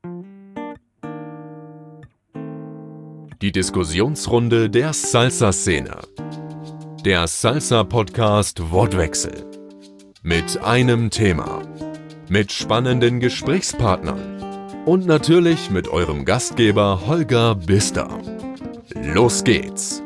Die Diskussionsrunde der Salsa-Szene. Der Salsa-Podcast Wortwechsel. Mit einem Thema. Mit spannenden Gesprächspartnern. Und natürlich mit eurem Gastgeber Holger Bister. Los geht's.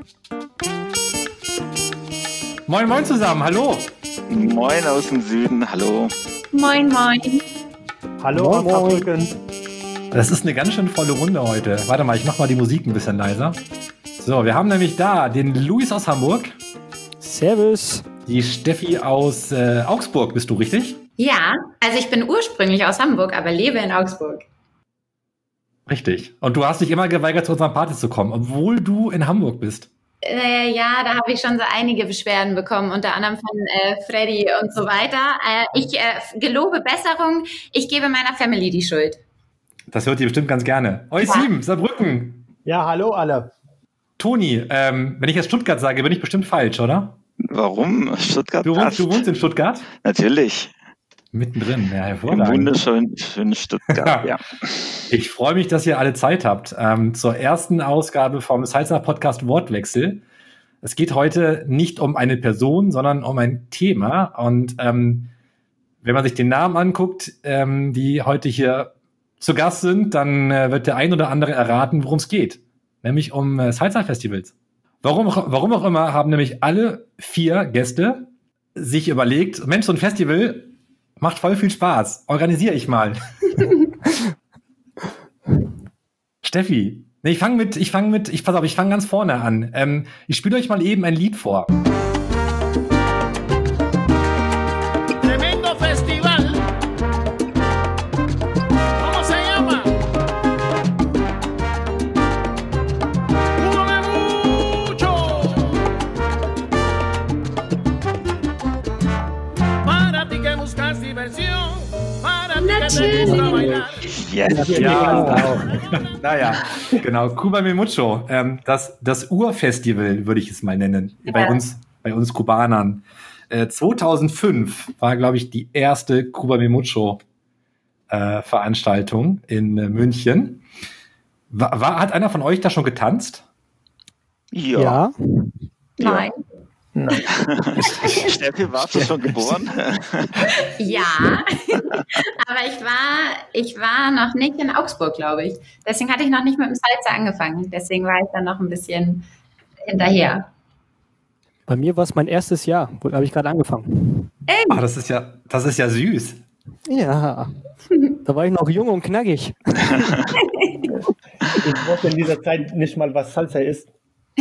Moin moin zusammen, hallo. Moin aus dem Süden, hallo. Moin moin. Hallo aus Saarbrücken. Das ist eine ganz schön volle Runde heute. Warte mal, ich mach mal die Musik ein bisschen leiser. So, wir haben nämlich da den Luis aus Hamburg. Servus. Die Steffi aus Augsburg, bist du richtig? Ja, also ich bin ursprünglich aus Hamburg, aber lebe in Augsburg. Richtig. Und du hast dich immer geweigert, zu unserer Party zu kommen, obwohl du in Hamburg bist. Ja, da habe ich schon so einige Beschwerden bekommen, unter anderem von Freddy und so weiter. Ich gelobe Besserung, ich gebe meiner Family die Schuld. Das hört ihr bestimmt ganz gerne. Eusim, Saarbrücken. Ja, hallo alle. Toni, wenn ich jetzt Stuttgart sage, bin ich bestimmt falsch, oder? Warum? Stuttgart Du wohnst in Stuttgart? Natürlich. Mittendrin, ja, Im hervorragend. wunderschönen Stuttgart, ja. Ich freue mich, dass ihr alle Zeit habt zur ersten Ausgabe vom Salsa-Podcast Wortwechsel. Es geht heute nicht um eine Person, sondern um ein Thema. Und wenn man sich den Namen anguckt, die heute hier zu Gast sind, dann wird der ein oder andere erraten, worum es geht. Nämlich um Salsa-Festivals. Warum auch immer haben nämlich alle 4 Gäste sich überlegt, Mensch, so ein Festival macht voll viel Spaß. Organisiere ich mal. Steffi, ich fange ganz vorne an. Ich spiele euch mal eben ein Lied vor. Tremendo festival. ¿Cómo se llama? ¡Júgame mucho! Para ti que buscas diversión, para ti que te gusta bailar. Yes. Ja, naja, genau. Cuba Mi Mucho. Das Urfestival würde ich es mal nennen. Ja. Bei uns Kubanern. 2005 war, glaube ich, die erste Cuba Mi Mucho Veranstaltung in München. Hat einer von euch da schon getanzt? Ja. Nein. Steffi, warst du schon geboren? Ja, aber ich war noch nicht in Augsburg, glaube ich. Deswegen hatte ich noch nicht mit dem Salsa angefangen. Deswegen war ich dann noch ein bisschen hinterher. Bei mir war es mein erstes Jahr, wo habe ich gerade angefangen. Ah, das ist ja süß. Ja, da war ich noch jung und knackig. Ich wusste in dieser Zeit nicht mal, was Salsa ist.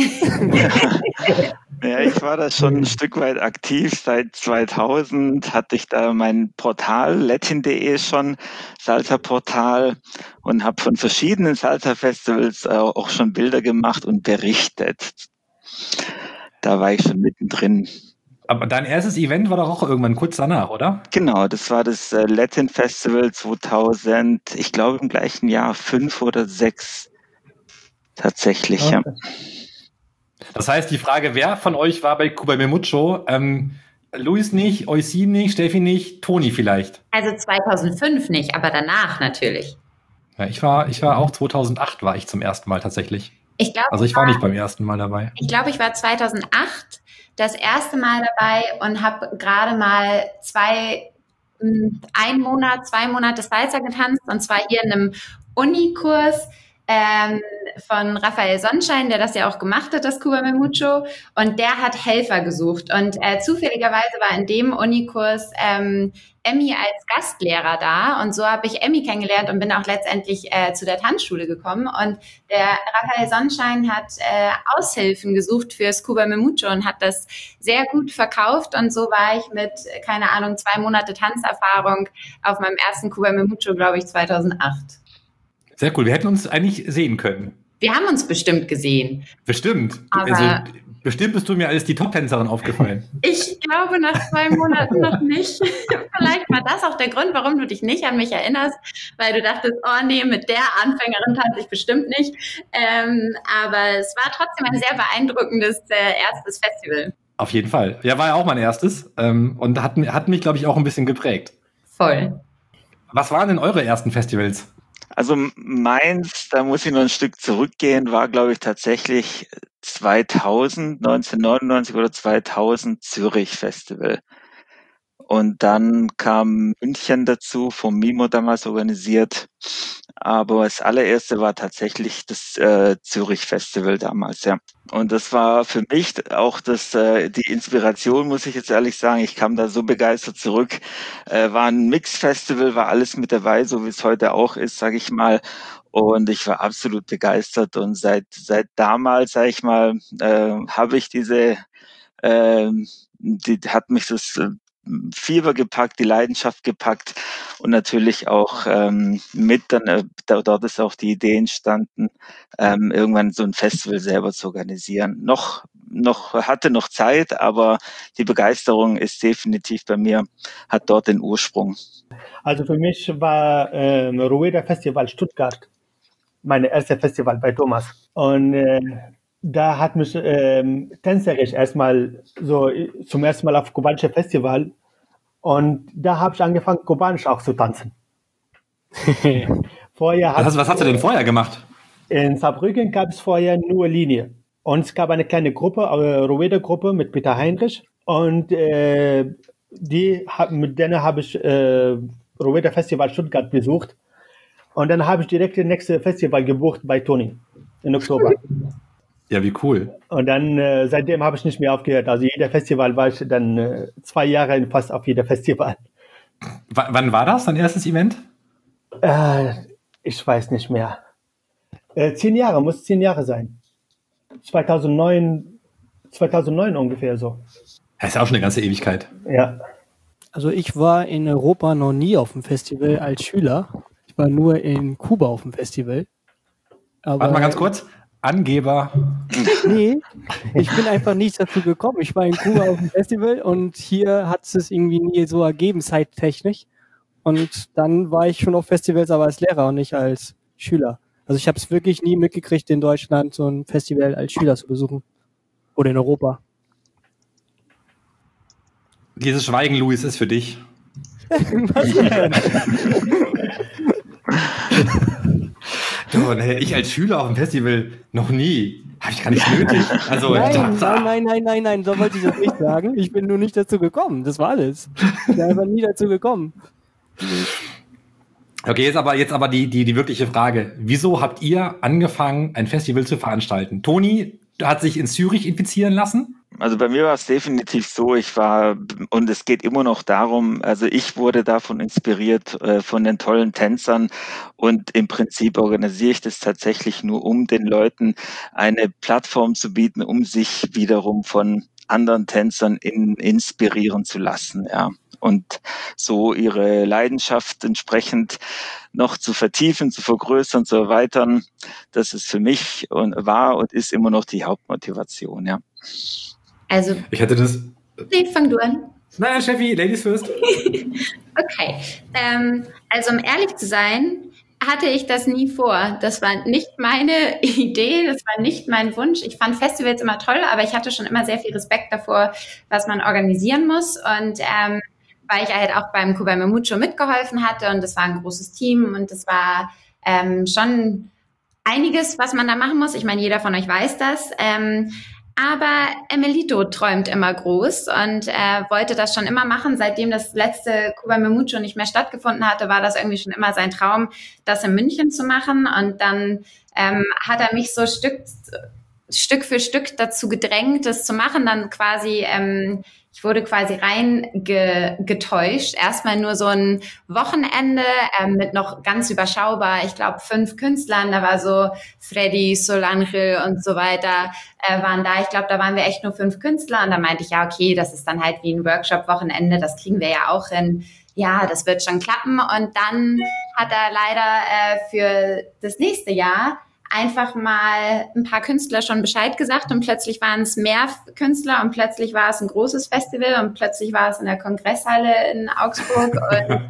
Ja, ich war da schon ein Stück weit aktiv. Seit 2000 hatte ich da mein Portal, latin.de schon, Salsa-Portal, und habe von verschiedenen Salsa-Festivals auch schon Bilder gemacht und berichtet. Da war ich schon mittendrin. Aber dein erstes Event war doch auch irgendwann kurz danach, oder? Genau, das war das Latin Festival 2000, ich glaube im gleichen Jahr, 5 oder 6 tatsächlich, Okay. ja. Das heißt, die Frage, wer von euch war bei Cuba Mi Mucho? Luis nicht, Eusim nicht, Steffi nicht, Toni vielleicht. Also 2005 nicht, aber danach natürlich. Ja, ich war auch 2008 war ich zum ersten Mal tatsächlich. Ich glaube, Also ich war nicht beim ersten Mal dabei. ich war 2008 das erste Mal dabei und habe gerade mal 2 Monate Salsa getanzt, und zwar hier in einem Unikurs von Raphael Sonnenschein, der das ja auch gemacht hat, das Cuba Mi Mucho, und der hat Helfer gesucht, und zufälligerweise war in dem Unikurs Emmy als Gastlehrer da, und so habe ich Emmy kennengelernt und bin auch letztendlich zu der Tanzschule gekommen, und der Raphael Sonnenschein hat Aushilfen gesucht fürs Cuba Mi Mucho und hat das sehr gut verkauft, und so war ich mit, keine Ahnung, 2 Monate Tanzerfahrung auf meinem ersten Cuba Mi Mucho, glaube ich, 2008. Sehr cool. Wir hätten uns eigentlich sehen können. Wir haben uns bestimmt gesehen. Bestimmt. Aber bestimmt bist du mir als die Top-Tänzerin aufgefallen. Ich glaube nach 2 Monaten noch nicht. Vielleicht war das auch der Grund, warum du dich nicht an mich erinnerst, weil du dachtest, oh nee, mit der Anfängerin tanze ich bestimmt nicht. Aber es war trotzdem ein sehr beeindruckendes erstes Festival. Auf jeden Fall. Ja, war ja auch mein erstes und hat mich, glaube ich, auch ein bisschen geprägt. Voll. Was waren denn eure ersten Festivals? Also meins, da muss ich noch ein Stück zurückgehen, war, glaube ich, tatsächlich 1999 oder 2000 Zürich Festival. Und dann kam München dazu, vom Mimo damals organisiert. Aber das allererste war tatsächlich das Zürich Festival damals, ja. Und das war für mich auch die Inspiration, muss ich jetzt ehrlich sagen. Ich kam da so begeistert zurück. War ein Mix-Festival, war alles mit dabei, so wie es heute auch ist, sage ich mal. Und ich war absolut begeistert. Und seit damals, sage ich mal, habe ich hat mich das Fieber gepackt, die Leidenschaft gepackt und natürlich auch dort ist auch die Idee entstanden, irgendwann so ein Festival selber zu organisieren. Hatte noch Zeit, aber die Begeisterung ist definitiv bei mir, hat dort den Ursprung. Also für mich war Rueda Festival Stuttgart mein erstes Festival bei Thomas. Und da hat mich tänzerisch erstmal so zum ersten Mal auf kubanische Festival. Und da habe ich angefangen, kubanisch auch zu tanzen. Was hast du denn vorher gemacht? In Saarbrücken gab es vorher nur Linie. Und es gab eine kleine Gruppe, Rueda-Gruppe mit Peter Heinrich. Und mit denen habe ich Rueda Festival Stuttgart besucht. Und dann habe ich direkt das nächste Festival gebucht bei Toni im Oktober. Ja, wie cool. Und dann seitdem habe ich nicht mehr aufgehört. Also jeder Festival war ich dann 2 Jahre fast auf jeder Festival. Wann war das, dein erstes Event? Ich weiß nicht mehr. 10 Jahre, muss 10 Jahre sein. 2009 ungefähr so. Das ist ja auch schon eine ganze Ewigkeit. Ja. Also ich war in Europa noch nie auf dem Festival als Schüler. Ich war nur in Kuba auf dem Festival. Aber warte mal ganz kurz. Angeber. Nee, ich bin einfach nicht dazu gekommen. Ich war in Kuba auf dem Festival und hier hat es irgendwie nie so ergeben, zeittechnisch. Und dann war ich schon auf Festivals, aber als Lehrer und nicht als Schüler. Also ich habe es wirklich nie mitgekriegt, in Deutschland so ein Festival als Schüler zu besuchen. Oder in Europa. Dieses Schweigen, Luis, ist für dich. Was denn? Du, ich als Schüler auf dem Festival noch nie. Habe ich gar nicht nötig. Also, Nein, so wollte ich das nicht sagen. Ich bin nur nicht dazu gekommen. Das war alles. Ich bin einfach nie dazu gekommen. Okay, jetzt aber die wirkliche Frage. Wieso habt ihr angefangen, ein Festival zu veranstalten? Toni hat sich in Zürich infizieren lassen? Also bei mir war es definitiv so, und es geht immer noch darum, also ich wurde davon inspiriert, von den tollen Tänzern, und im Prinzip organisiere ich das tatsächlich nur, um den Leuten eine Plattform zu bieten, um sich wiederum von anderen Tänzern inspirieren zu lassen, ja. Und so ihre Leidenschaft entsprechend noch zu vertiefen, zu vergrößern, zu erweitern. Das ist für mich war und ist immer noch die Hauptmotivation, ja. Also, ich hatte das. Nee, fang du an. Nein, Steffi, Ladies first. Okay. Also, um ehrlich zu sein, hatte ich das nie vor. Das war nicht meine Idee, das war nicht mein Wunsch. Ich fand Festivals immer toll, aber ich hatte schon immer sehr viel Respekt davor, was man organisieren muss. Und weil ich halt auch beim Cuba Memucho mitgeholfen hatte und das war ein großes Team und das war schon einiges, was man da machen muss. Ich meine, jeder von euch weiß das. Aber Emelito träumt immer groß und wollte das schon immer machen. Seitdem das letzte Cuba Memucho nicht mehr stattgefunden hatte, war das irgendwie schon immer sein Traum, das in München zu machen. Und dann hat er mich so Stück für Stück dazu gedrängt, das zu machen. Dann quasi, ich wurde quasi getäuscht. Erstmal nur so ein Wochenende mit noch ganz überschaubar, ich glaube 5 Künstlern. Da war so Freddy, Solangel und so weiter waren da. Ich glaube, da waren wir echt nur 5 Künstler. Und da meinte ich, ja, okay, das ist dann halt wie ein Workshop-Wochenende. Das kriegen wir ja auch hin. Ja, das wird schon klappen. Und dann hat er leider für das nächste Jahr einfach mal ein paar Künstler schon Bescheid gesagt und plötzlich waren es mehr Künstler und plötzlich war es ein großes Festival und plötzlich war es in der Kongresshalle in Augsburg und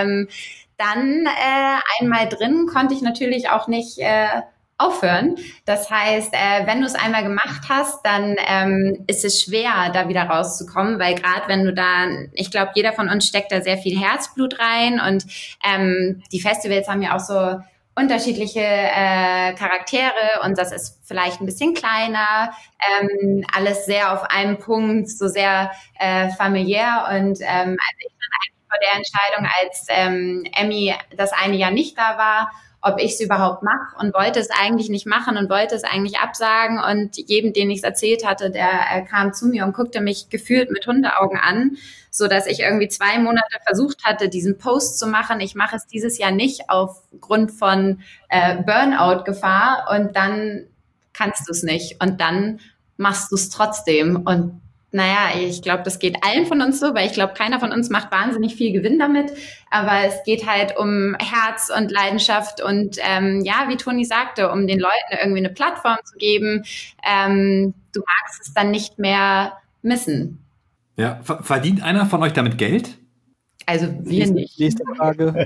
dann einmal drin konnte ich natürlich auch nicht aufhören. Das heißt, wenn du es einmal gemacht hast, dann ist es schwer, da wieder rauszukommen, weil gerade wenn du da, ich glaube, jeder von uns steckt da sehr viel Herzblut rein und die Festivals haben ja auch so unterschiedliche Charaktere und das ist vielleicht ein bisschen kleiner, alles sehr auf einem Punkt, so sehr familiär und also ich stand eigentlich vor der Entscheidung, als Emmy das eine Jahr nicht da war, ob ich es überhaupt mache und wollte es eigentlich nicht machen und wollte es eigentlich absagen und jedem, den ich es erzählt hatte, der kam zu mir und guckte mich gefühlt mit Hundeaugen an, so dass ich irgendwie 2 Monate versucht hatte, diesen Post zu machen. Ich mache es dieses Jahr nicht aufgrund von Burnout-Gefahr und dann kannst du es nicht und dann machst du es trotzdem und naja, ich glaube, das geht allen von uns so, weil ich glaube, keiner von uns macht wahnsinnig viel Gewinn damit, aber es geht halt um Herz und Leidenschaft und ja, wie Toni sagte, um den Leuten irgendwie eine Plattform zu geben. Du magst es dann nicht mehr missen. Ja, verdient einer von euch damit Geld? Also wir nicht. Nächste Frage.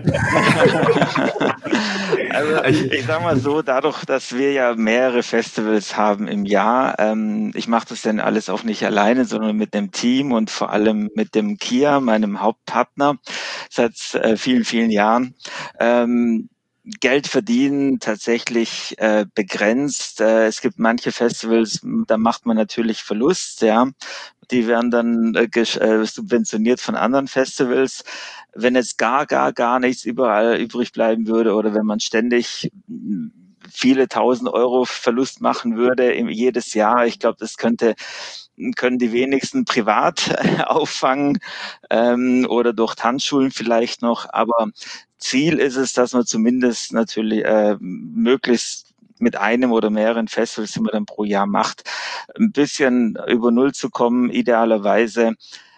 Also ich sag mal so, dadurch, dass wir ja mehrere Festivals haben im Jahr, ich mache das dann alles auch nicht alleine, sondern mit dem Team und vor allem mit dem Kia, meinem Hauptpartner, seit vielen, vielen Jahren. Geld verdienen tatsächlich begrenzt. Es gibt manche Festivals, da macht man natürlich Verlust, ja. Die werden dann subventioniert von anderen Festivals. Wenn jetzt gar nichts überall übrig bleiben würde oder wenn man ständig viele tausend Euro Verlust machen würde jedes Jahr, ich glaube, das können die wenigsten privat auffangen oder durch Tanzschulen vielleicht noch. Aber Ziel ist es, dass man zumindest natürlich möglichst mit einem oder mehreren Festivals, die man dann pro Jahr macht, ein bisschen über Null zu kommen, idealerweise.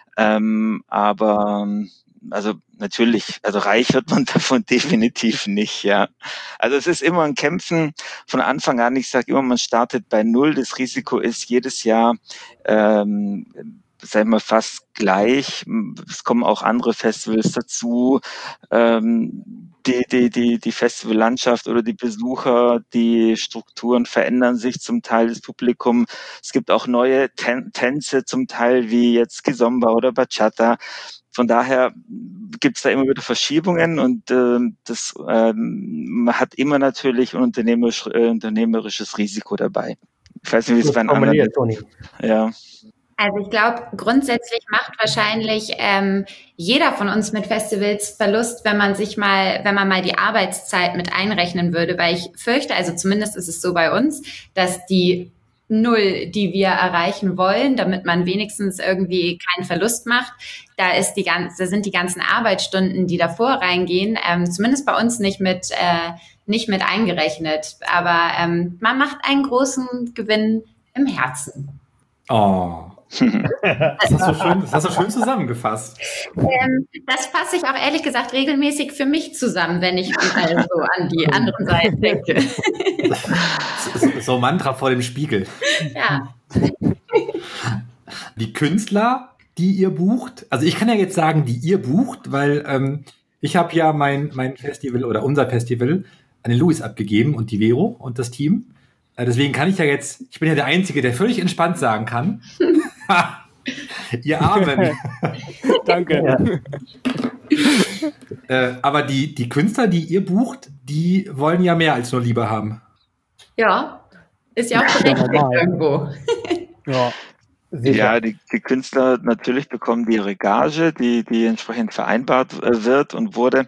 Aber also natürlich, also reich wird man davon definitiv nicht, ja. Also es ist immer ein Kämpfen von Anfang an. Ich sage immer, man startet bei Null. Das Risiko ist jedes Jahr, sagen wir, fast gleich. Es kommen auch andere Festivals dazu. Die Festivallandschaft oder die Besucher, die Strukturen verändern sich zum Teil, das Publikum. Es gibt auch neue Tänze zum Teil, wie jetzt Kizomba oder Bachata. Von daher gibt's da immer wieder Verschiebungen und man hat immer natürlich ein unternehmerisches Risiko dabei. Ich weiß nicht, wie es bei anderen Toni. Ja. Also ich glaube, grundsätzlich macht wahrscheinlich jeder von uns mit Festivals Verlust, wenn man mal die Arbeitszeit mit einrechnen würde, weil ich fürchte, also zumindest ist es so bei uns, dass die Null, die wir erreichen wollen, damit man wenigstens irgendwie keinen Verlust macht, da sind die ganzen Arbeitsstunden, die davor reingehen, zumindest bei uns nicht mit eingerechnet. Aber man macht einen großen Gewinn im Herzen. Oh. Das hast du schön zusammengefasst. Das fasse ich auch ehrlich gesagt regelmäßig für mich zusammen, wenn ich mal so an die anderen Seiten denke. So Mantra vor dem Spiegel. Ja. Die Künstler, die ihr bucht, also ich kann ja jetzt sagen, die ihr bucht, weil ich habe ja mein Festival oder unser Festival an den Louis abgegeben und die Vero und das Team. Deswegen kann ich ja jetzt, ich bin ja der Einzige, der völlig entspannt sagen kann, ihr Armen. Danke. Ja. Aber die Künstler, die ihr bucht, die wollen ja mehr als nur Liebe haben. Ja, ist ja auch berechtigt irgendwo. Ja. Ja, die Künstler natürlich bekommen die ihre Gage, die entsprechend vereinbart wird und wurde.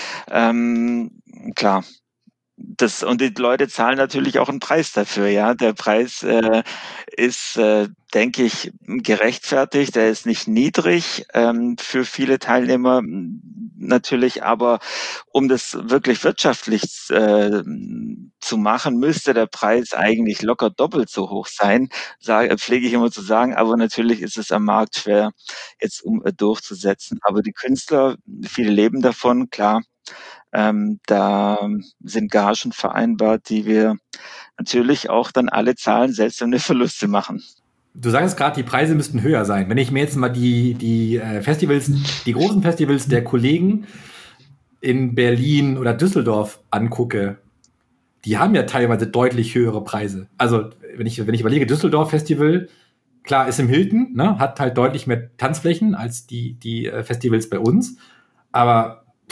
Klar. Und die Leute zahlen natürlich auch einen Preis dafür, ja. Der Preis ist, denke ich, gerechtfertigt. Der ist nicht niedrig für viele Teilnehmer natürlich, aber um das wirklich wirtschaftlich zu machen, müsste der Preis eigentlich locker doppelt so hoch sein, pflege ich immer zu sagen. Aber natürlich ist es am Markt schwer jetzt durchzusetzen. Aber die Künstler, viele leben davon, klar. Da sind Gagen vereinbart, die wir natürlich auch dann alle zahlen, selbst wenn wir Verluste machen. Du sagst gerade, die Preise müssten höher sein. Wenn ich mir jetzt mal die Festivals, die großen Festivals der Kollegen in Berlin oder Düsseldorf angucke, die haben ja teilweise deutlich höhere Preise. Also wenn ich überlege, Düsseldorf Festival, klar, ist im Hilton, ne, hat halt deutlich mehr Tanzflächen als die Festivals bei uns, aber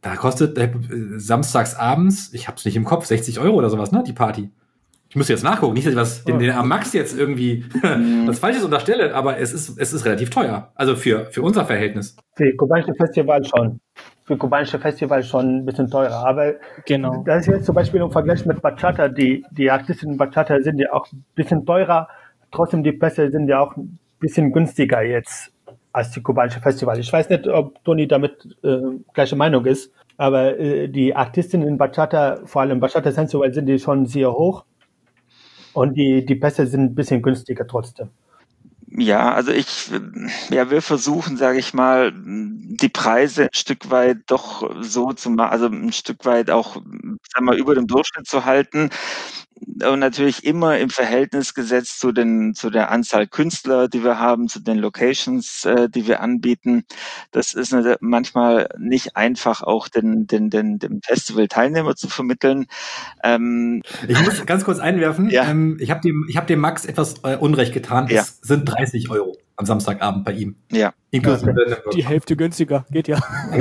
Da kostet samstags abends, ich hab's nicht im Kopf, 60 € oder sowas, ne, die Party. Ich müsste jetzt nachgucken, nicht, dass ich den Max jetzt irgendwie was Falsches unterstelle, aber es ist relativ teuer. Also für unser Verhältnis. Für kubanische Festival schon. Für kubanische Festival schon ein bisschen teurer. Aber Genau. das ist jetzt zum Beispiel im Vergleich mit Bachata. Die Artisten in Bachata sind ja auch ein bisschen teurer. Trotzdem die Pässe sind ja auch ein bisschen günstiger jetzt als die kubanische Festival. Ich weiß nicht, ob Toni damit gleiche Meinung ist. Aber die Artisten in Bachata, vor allem Bachata Sensual, sind die schon sehr hoch. Und die Pässe sind ein bisschen günstiger trotzdem. Ja, also wir versuchen, sage ich mal, die Preise ein Stück weit doch so zu machen, also ein Stück weit auch, sagen wir mal, über dem Durchschnitt zu halten. Und natürlich immer im Verhältnis gesetzt zu der Anzahl Künstler, die wir haben, zu den Locations, die wir anbieten. Das ist manchmal nicht einfach, auch dem Festival-Teilnehmer zu vermitteln. Ich muss ganz kurz einwerfen, Ja. ich hab dem Max etwas Unrecht getan. Ja. Es sind 30 € am Samstagabend bei ihm. Ja. Inklusive Die Hälfte günstiger, geht ja. Also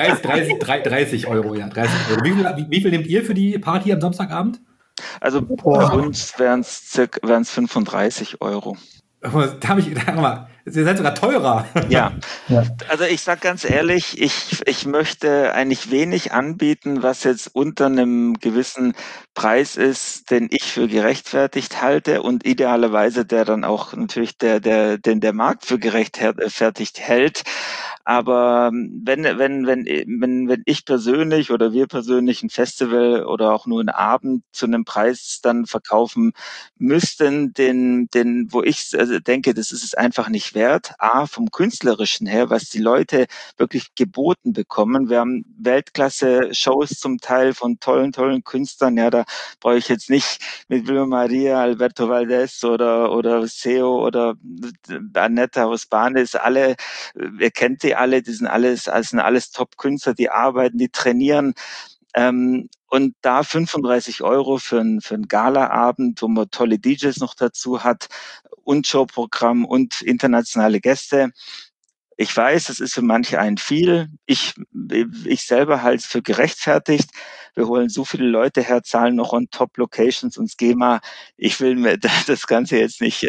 30 €, ja, 30 €. Wie viel nehmt ihr für die Party am Samstagabend? Also bei uns wären's 35 €. Ihr seid sogar teurer. Ja. Also ich sag ganz ehrlich, ich möchte eigentlich wenig anbieten, was jetzt unter einem gewissen Preis ist, den ich für gerechtfertigt halte und idealerweise der dann auch natürlich den der Markt für gerechtfertigt hält. Aber wenn ich persönlich oder wir persönlich ein Festival oder auch nur einen Abend zu einem Preis dann verkaufen müssten, wo ich denke, das ist es einfach nicht wert. A, vom Künstlerischen her, was die Leute wirklich geboten bekommen. Wir haben Weltklasse-Shows zum Teil von tollen Künstlern. Ja, da brauche ich jetzt nicht mit Wilma Maria, Alberto Valdés oder Seo oder Annetta Hosbanes, alle, ihr kennt die alle, die sind alles Top-Künstler, die arbeiten, die trainieren. Und da 35 € für einen Gala-Abend, wo man tolle DJs noch dazu hat und Showprogramm und internationale Gäste. Ich weiß, das ist für manche einen viel. Ich selber halte es für gerechtfertigt. Wir holen so viele Leute her, zahlen noch on top Locations und Schema. Ich will mir das Ganze jetzt nicht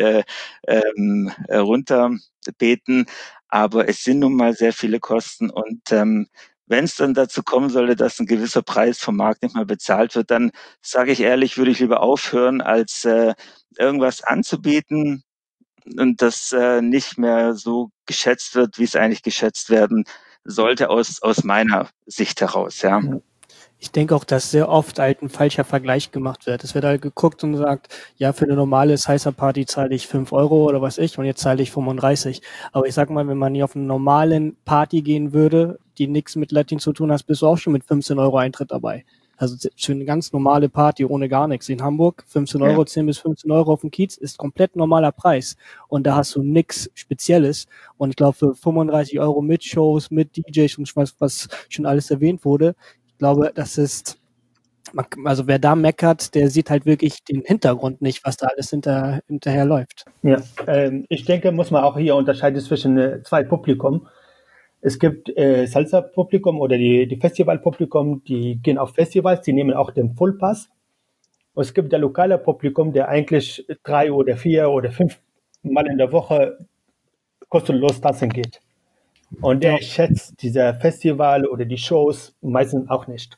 runterbeten, aber es sind nun mal sehr viele Kosten und wenn es dann dazu kommen sollte, dass ein gewisser Preis vom Markt nicht mehr bezahlt wird, dann sage ich ehrlich, würde ich lieber aufhören, als irgendwas anzubieten und das nicht mehr so geschätzt wird, wie es eigentlich geschätzt werden sollte aus meiner Sicht heraus. Ja. Ich denke auch, dass sehr oft halt ein falscher Vergleich gemacht wird. Es wird halt geguckt und sagt, ja, für eine normale Salsa-Party zahle ich 5 € oder was ich und jetzt zahle ich 35. Aber ich sag mal, wenn man hier auf eine normalen Party gehen würde, die nichts mit Latin zu tun hat, bist du auch schon mit 15 € Eintritt dabei. Also für eine ganz normale Party ohne gar nichts. In Hamburg 15 €, 10 bis 15 € auf dem Kiez ist komplett normaler Preis. Und da hast du nichts Spezielles. Und ich glaube, für 35 € mit Shows, mit DJs und was schon alles erwähnt wurde, ich glaube, das ist, also wer da meckert, der sieht halt wirklich den Hintergrund nicht, was da alles hinterher läuft. Ja, ich denke, muss man auch hier unterscheiden zwischen zwei Publikum. Es gibt Salsa-Publikum oder die Festival-Publikum, die gehen auf Festivals, die nehmen auch den Fullpass. Und es gibt der lokale Publikum, der eigentlich 3 oder 4 oder 5 Mal in der Woche kostenlos tanzen geht. Und der schätzt dieser Festival oder die Shows meistens auch nicht.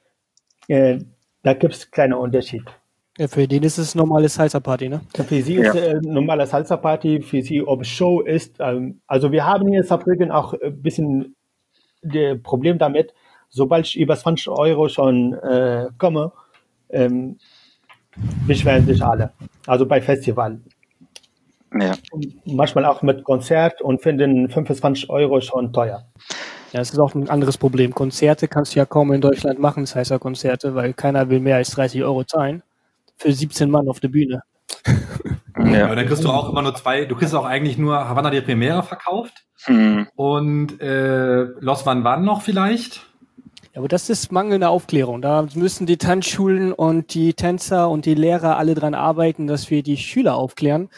Da gibt es kleine Unterschied. Ja, für den ist es normale Salsa-Party, ne? Für sie ist normale Salsa-Party, für sie, ob es Show ist. Also wir haben hier in Saarbrücken auch ein bisschen das Problem damit, sobald ich über 20 € schon komme, beschweren sich alle. Also bei Festival. Ja. Und manchmal auch mit Konzert und finden 25 € schon teuer. Ja, das ist auch ein anderes Problem. Konzerte kannst du ja kaum in Deutschland machen, Salsa-Konzerte, weil keiner will mehr als 30 € zahlen. Für 17 Mann auf der Bühne. Ja, aber dann kriegst du auch immer nur du kriegst auch eigentlich nur Havana de Primera verkauft und Los Van Van noch vielleicht. Ja, aber das ist mangelnde Aufklärung. Da müssen die Tanzschulen und die Tänzer und die Lehrer alle dran arbeiten, dass wir die Schüler aufklären,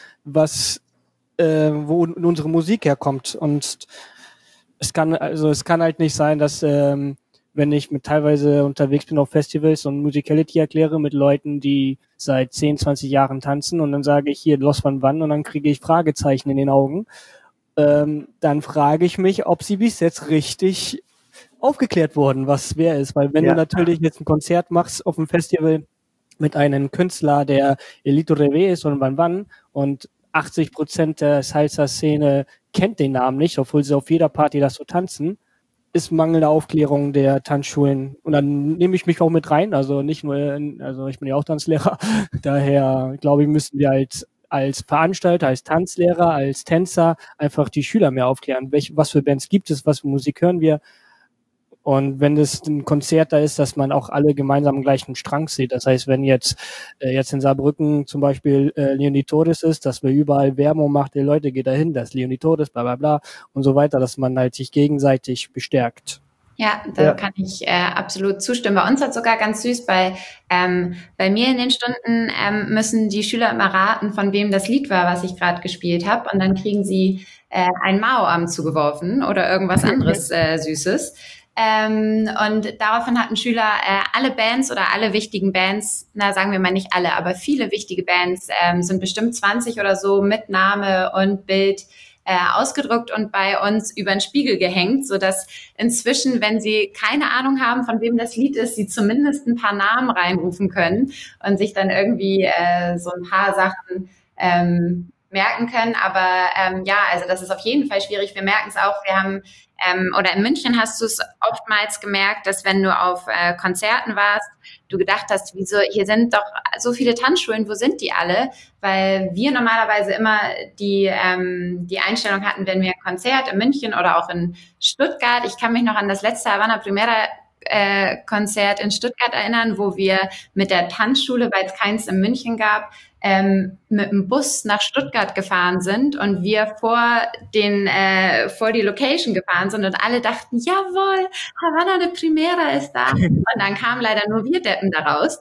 wo unsere Musik herkommt. Und es kann halt nicht sein, dass wenn ich mit teilweise unterwegs bin auf Festivals und Musicality erkläre mit Leuten, die seit 10, 20 Jahren tanzen und dann sage ich hier Los Van Van und dann kriege ich Fragezeichen in den Augen. Dann frage ich mich, ob sie bis jetzt richtig aufgeklärt wurden, was wer ist. Weil wenn du natürlich jetzt ein Konzert machst auf einem Festival mit einem Künstler, der Elito Reve ist und Van und 80% der Salsa-Szene kennt den Namen nicht, obwohl sie auf jeder Party das so tanzen, ist mangelnde Aufklärung der Tanzschulen. Und dann nehme ich mich auch mit rein, also nicht nur, also ich bin ja auch Tanzlehrer, daher glaube ich, müssen wir halt als Veranstalter, als Tanzlehrer, als Tänzer einfach die Schüler mehr aufklären. Was für Bands gibt es, was für Musik hören wir? Und wenn es ein Konzert da ist, dass man auch alle gemeinsam am gleichen Strang sieht. Das heißt, wenn jetzt in Saarbrücken zum Beispiel Leonid ist, dass wir überall Werbung macht, die Leute geht dahin, das ist Leonid bla bla bla und so weiter, dass man halt sich gegenseitig bestärkt. Ja, da kann ich absolut zustimmen. Bei uns hat sogar ganz süß, bei mir in den Stunden müssen die Schüler immer raten, von wem das Lied war, was ich gerade gespielt habe. Und dann kriegen sie ein Mao-Arm zugeworfen oder irgendwas anderes Süßes. Und daraufhin hatten Schüler alle Bands oder alle wichtigen Bands, sagen wir mal nicht alle, aber viele wichtige Bands sind bestimmt 20 oder so mit Name und Bild ausgedruckt und bei uns über den Spiegel gehängt, sodass inzwischen, wenn sie keine Ahnung haben, von wem das Lied ist, sie zumindest ein paar Namen reinrufen können und sich dann irgendwie so ein paar Sachen merken können. Aber also das ist auf jeden Fall schwierig. Wir merken es auch, wir haben oder in München hast du es oftmals gemerkt, dass wenn du auf Konzerten warst, du gedacht hast, wieso, hier sind doch so viele Tanzschulen, wo sind die alle? Weil wir normalerweise immer die Einstellung hatten, wenn wir ein Konzert in München oder auch in Stuttgart, ich kann mich noch an das letzte Havana Primera Konzert in Stuttgart erinnern, wo wir mit der Tanzschule, weil es keins in München gab, mit dem Bus nach Stuttgart gefahren sind und wir vor die Location gefahren sind und alle dachten, jawohl, Havana de Primera ist da. Und dann kamen leider nur wir Deppen daraus.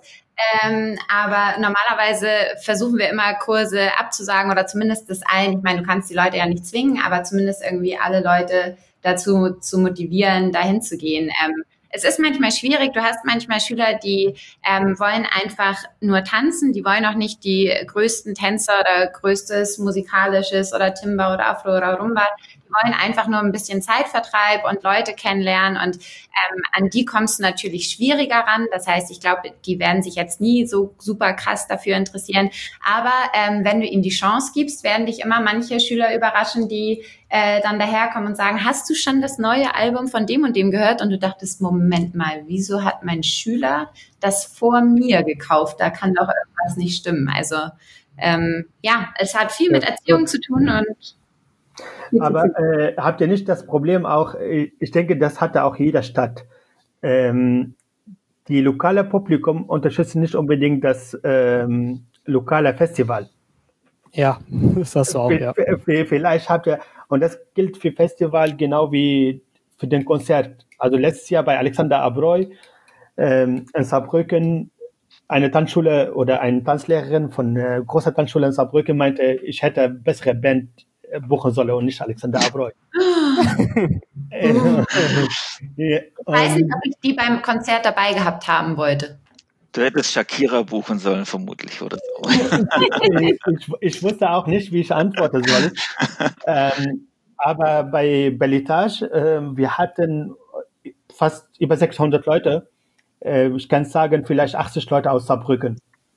Aber normalerweise versuchen wir immer Kurse abzusagen oder zumindest das allen, ich meine, du kannst die Leute ja nicht zwingen, aber zumindest irgendwie alle Leute dazu zu motivieren, dahin zu gehen. Es ist manchmal schwierig. Du hast manchmal Schüler, die wollen einfach nur tanzen. Die wollen auch nicht die größten Tänzer oder größtes musikalisches oder Timba oder Afro oder Rumba. Die wollen einfach nur ein bisschen Zeitvertreib und Leute kennenlernen. Und an die kommst du natürlich schwieriger ran. Das heißt, ich glaube, die werden sich jetzt nie so super krass dafür interessieren. Aber wenn du ihnen die Chance gibst, werden dich immer manche Schüler überraschen, die dann daherkommen und sagen, hast du schon das neue Album von dem und dem gehört? Und du dachtest, Moment mal, wieso hat mein Schüler das vor mir gekauft? Da kann doch irgendwas nicht stimmen. Also es hat viel mit Erziehung zu tun. Aber habt ihr nicht das Problem auch, ich denke, das hatte auch jeder Stadt. Die lokale Publikum unterstützt nicht unbedingt das lokale Festival. Ja, ist das so auch, ja. Vielleicht habt ihr, und das gilt für Festival genau wie für den Konzert. Also letztes Jahr bei Alexander Abroy in Saarbrücken eine Tanzschule oder eine Tanzlehrerin von großer Tanzschule in Saarbrücken meinte, ich hätte bessere Band buchen sollen und nicht Alexander Abroy. Ich weiß nicht, ob ich die beim Konzert dabei gehabt haben wollte. Du hättest Shakira buchen sollen, vermutlich, oder so. Ich wusste auch nicht, wie ich antworten soll. Aber bei Bellitage, wir hatten fast über 600 Leute. Ich kann sagen, vielleicht 80 Leute aus Saarbrücken.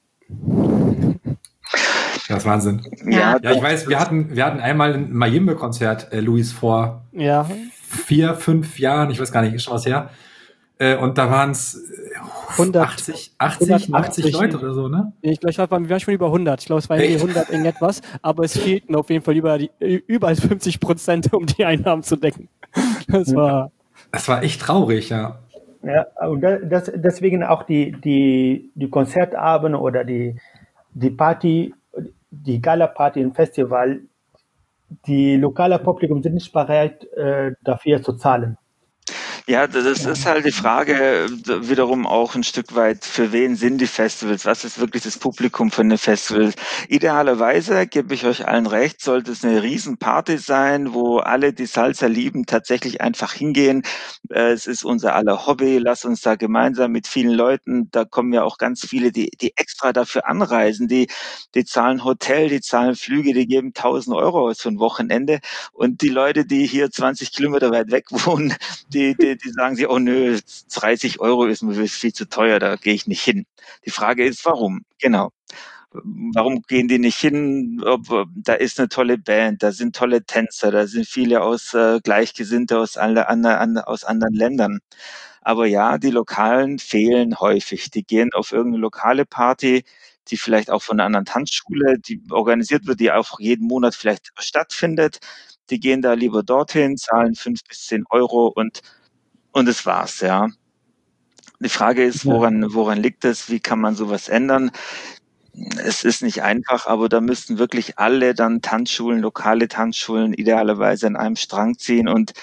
Das ist Wahnsinn. Ja, ich weiß, wir hatten einmal ein Mayimbe-Konzert, Luis, vor 4, 5 Jahren, ich weiß gar nicht, ist schon was her. Und da waren es 80 Leute oder so, ne? Ich glaube, wir waren schon über 100. Ich glaube, es waren 100 irgendetwas, aber es fehlten auf jeden Fall über 50%, um die Einnahmen zu decken. Das war echt traurig, ja. Ja, und deswegen auch die Konzertabende oder die Party, die Gala-Party im Festival, die lokale Publikum sind nicht bereit, dafür zu zahlen. Ja, das ist halt die Frage wiederum auch ein Stück weit, für wen sind die Festivals? Was ist wirklich das Publikum von den Festivals? Idealerweise, gebe ich euch allen recht, sollte es eine Riesenparty sein, wo alle, die Salsa lieben, tatsächlich einfach hingehen. Es ist unser aller Hobby. Lass uns da gemeinsam mit vielen Leuten, da kommen ja auch ganz viele, die extra dafür anreisen, die zahlen Hotel, die zahlen Flüge, die geben 1.000 Euro aus für ein Wochenende. Und die Leute, die hier 20 Kilometer weit weg wohnen, die sagen sich, oh nö, 30 Euro ist mir viel zu teuer, da gehe ich nicht hin. Die Frage ist, warum? Genau. Warum gehen die nicht hin? Da ist eine tolle Band, da sind tolle Tänzer, da sind viele aus Gleichgesinnte aus anderen Ländern. Aber ja, die Lokalen fehlen häufig. Die gehen auf irgendeine lokale Party, die vielleicht auch von einer anderen Tanzschule, die organisiert wird, die auch jeden Monat vielleicht stattfindet. Die gehen da lieber dorthin, zahlen 5 bis 10 Euro und das war's, ja. Die Frage ist, woran liegt es? Wie kann man sowas ändern? Es ist nicht einfach, aber da müssten wirklich alle dann Tanzschulen, lokale Tanzschulen idealerweise an einem Strang ziehen und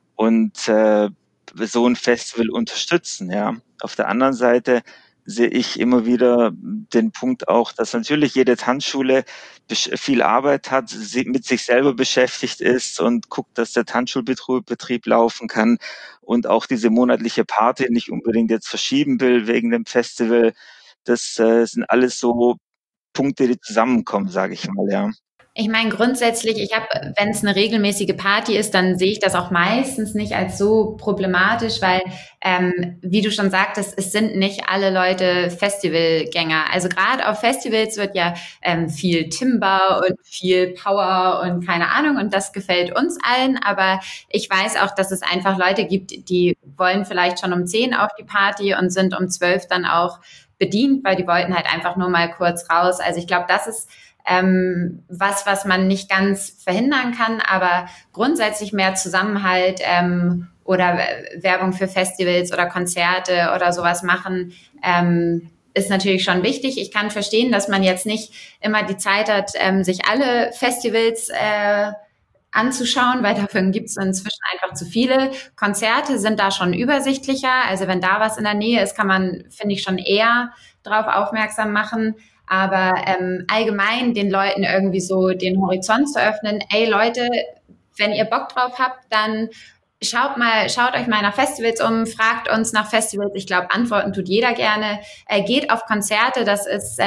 so ein Festival unterstützen, ja. Auf der anderen Seite sehe ich immer wieder den Punkt auch, dass natürlich jede Tanzschule viel Arbeit hat, mit sich selber beschäftigt ist und guckt, dass der Tanzschulbetrieb laufen kann und auch diese monatliche Party nicht unbedingt jetzt verschieben will wegen dem Festival. Das sind alles so Punkte, die zusammenkommen, sage ich mal, ja. Ich meine, grundsätzlich, wenn es eine regelmäßige Party ist, dann sehe ich das auch meistens nicht als so problematisch, weil, wie du schon sagtest, es sind nicht alle Leute Festivalgänger. Also gerade auf Festivals wird ja viel Timber und viel Power und keine Ahnung, und das gefällt uns allen. Aber ich weiß auch, dass es einfach Leute gibt, die wollen vielleicht schon um 10 auf die Party und sind um 12 dann auch bedient, weil die wollten halt einfach nur mal kurz raus. Also ich glaube, das ist was man nicht ganz verhindern kann, aber grundsätzlich mehr Zusammenhalt oder Werbung für Festivals oder Konzerte oder sowas machen, ist natürlich schon wichtig. Ich kann verstehen, dass man jetzt nicht immer die Zeit hat, sich alle Festivals anzuschauen, weil dafür gibt es inzwischen einfach zu viele. Konzerte sind da schon übersichtlicher. Also wenn da was in der Nähe ist, kann man, finde ich, schon eher darauf aufmerksam machen. Aber allgemein den Leuten irgendwie so den Horizont zu öffnen, ey Leute, wenn ihr Bock drauf habt, dann schaut euch mal nach Festivals um, fragt uns nach Festivals. Ich glaube, antworten tut jeder gerne. Geht auf Konzerte, das ist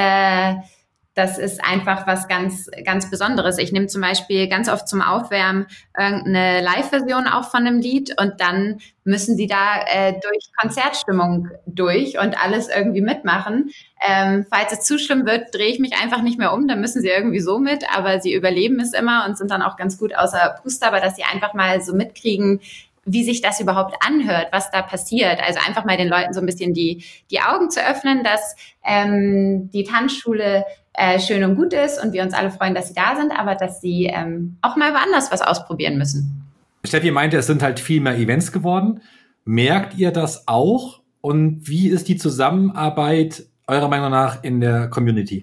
einfach was ganz, ganz Besonderes. Ich nehme zum Beispiel ganz oft zum Aufwärmen irgendeine Live-Version auch von einem Lied und dann müssen die da durch Konzertstimmung durch und alles irgendwie mitmachen. Falls es zu schlimm wird, drehe ich mich einfach nicht mehr um, dann müssen sie irgendwie so mit, aber sie überleben es immer und sind dann auch ganz gut außer Puste, aber dass sie einfach mal so mitkriegen, wie sich das überhaupt anhört, was da passiert. Also einfach mal den Leuten so ein bisschen die Augen zu öffnen, dass die Tanzschule schön und gut ist und wir uns alle freuen, dass sie da sind, aber dass sie auch mal woanders was ausprobieren müssen. Steffi meinte, es sind halt viel mehr Events geworden. Merkt ihr das auch? Und wie ist die Zusammenarbeit eurer Meinung nach in der Community?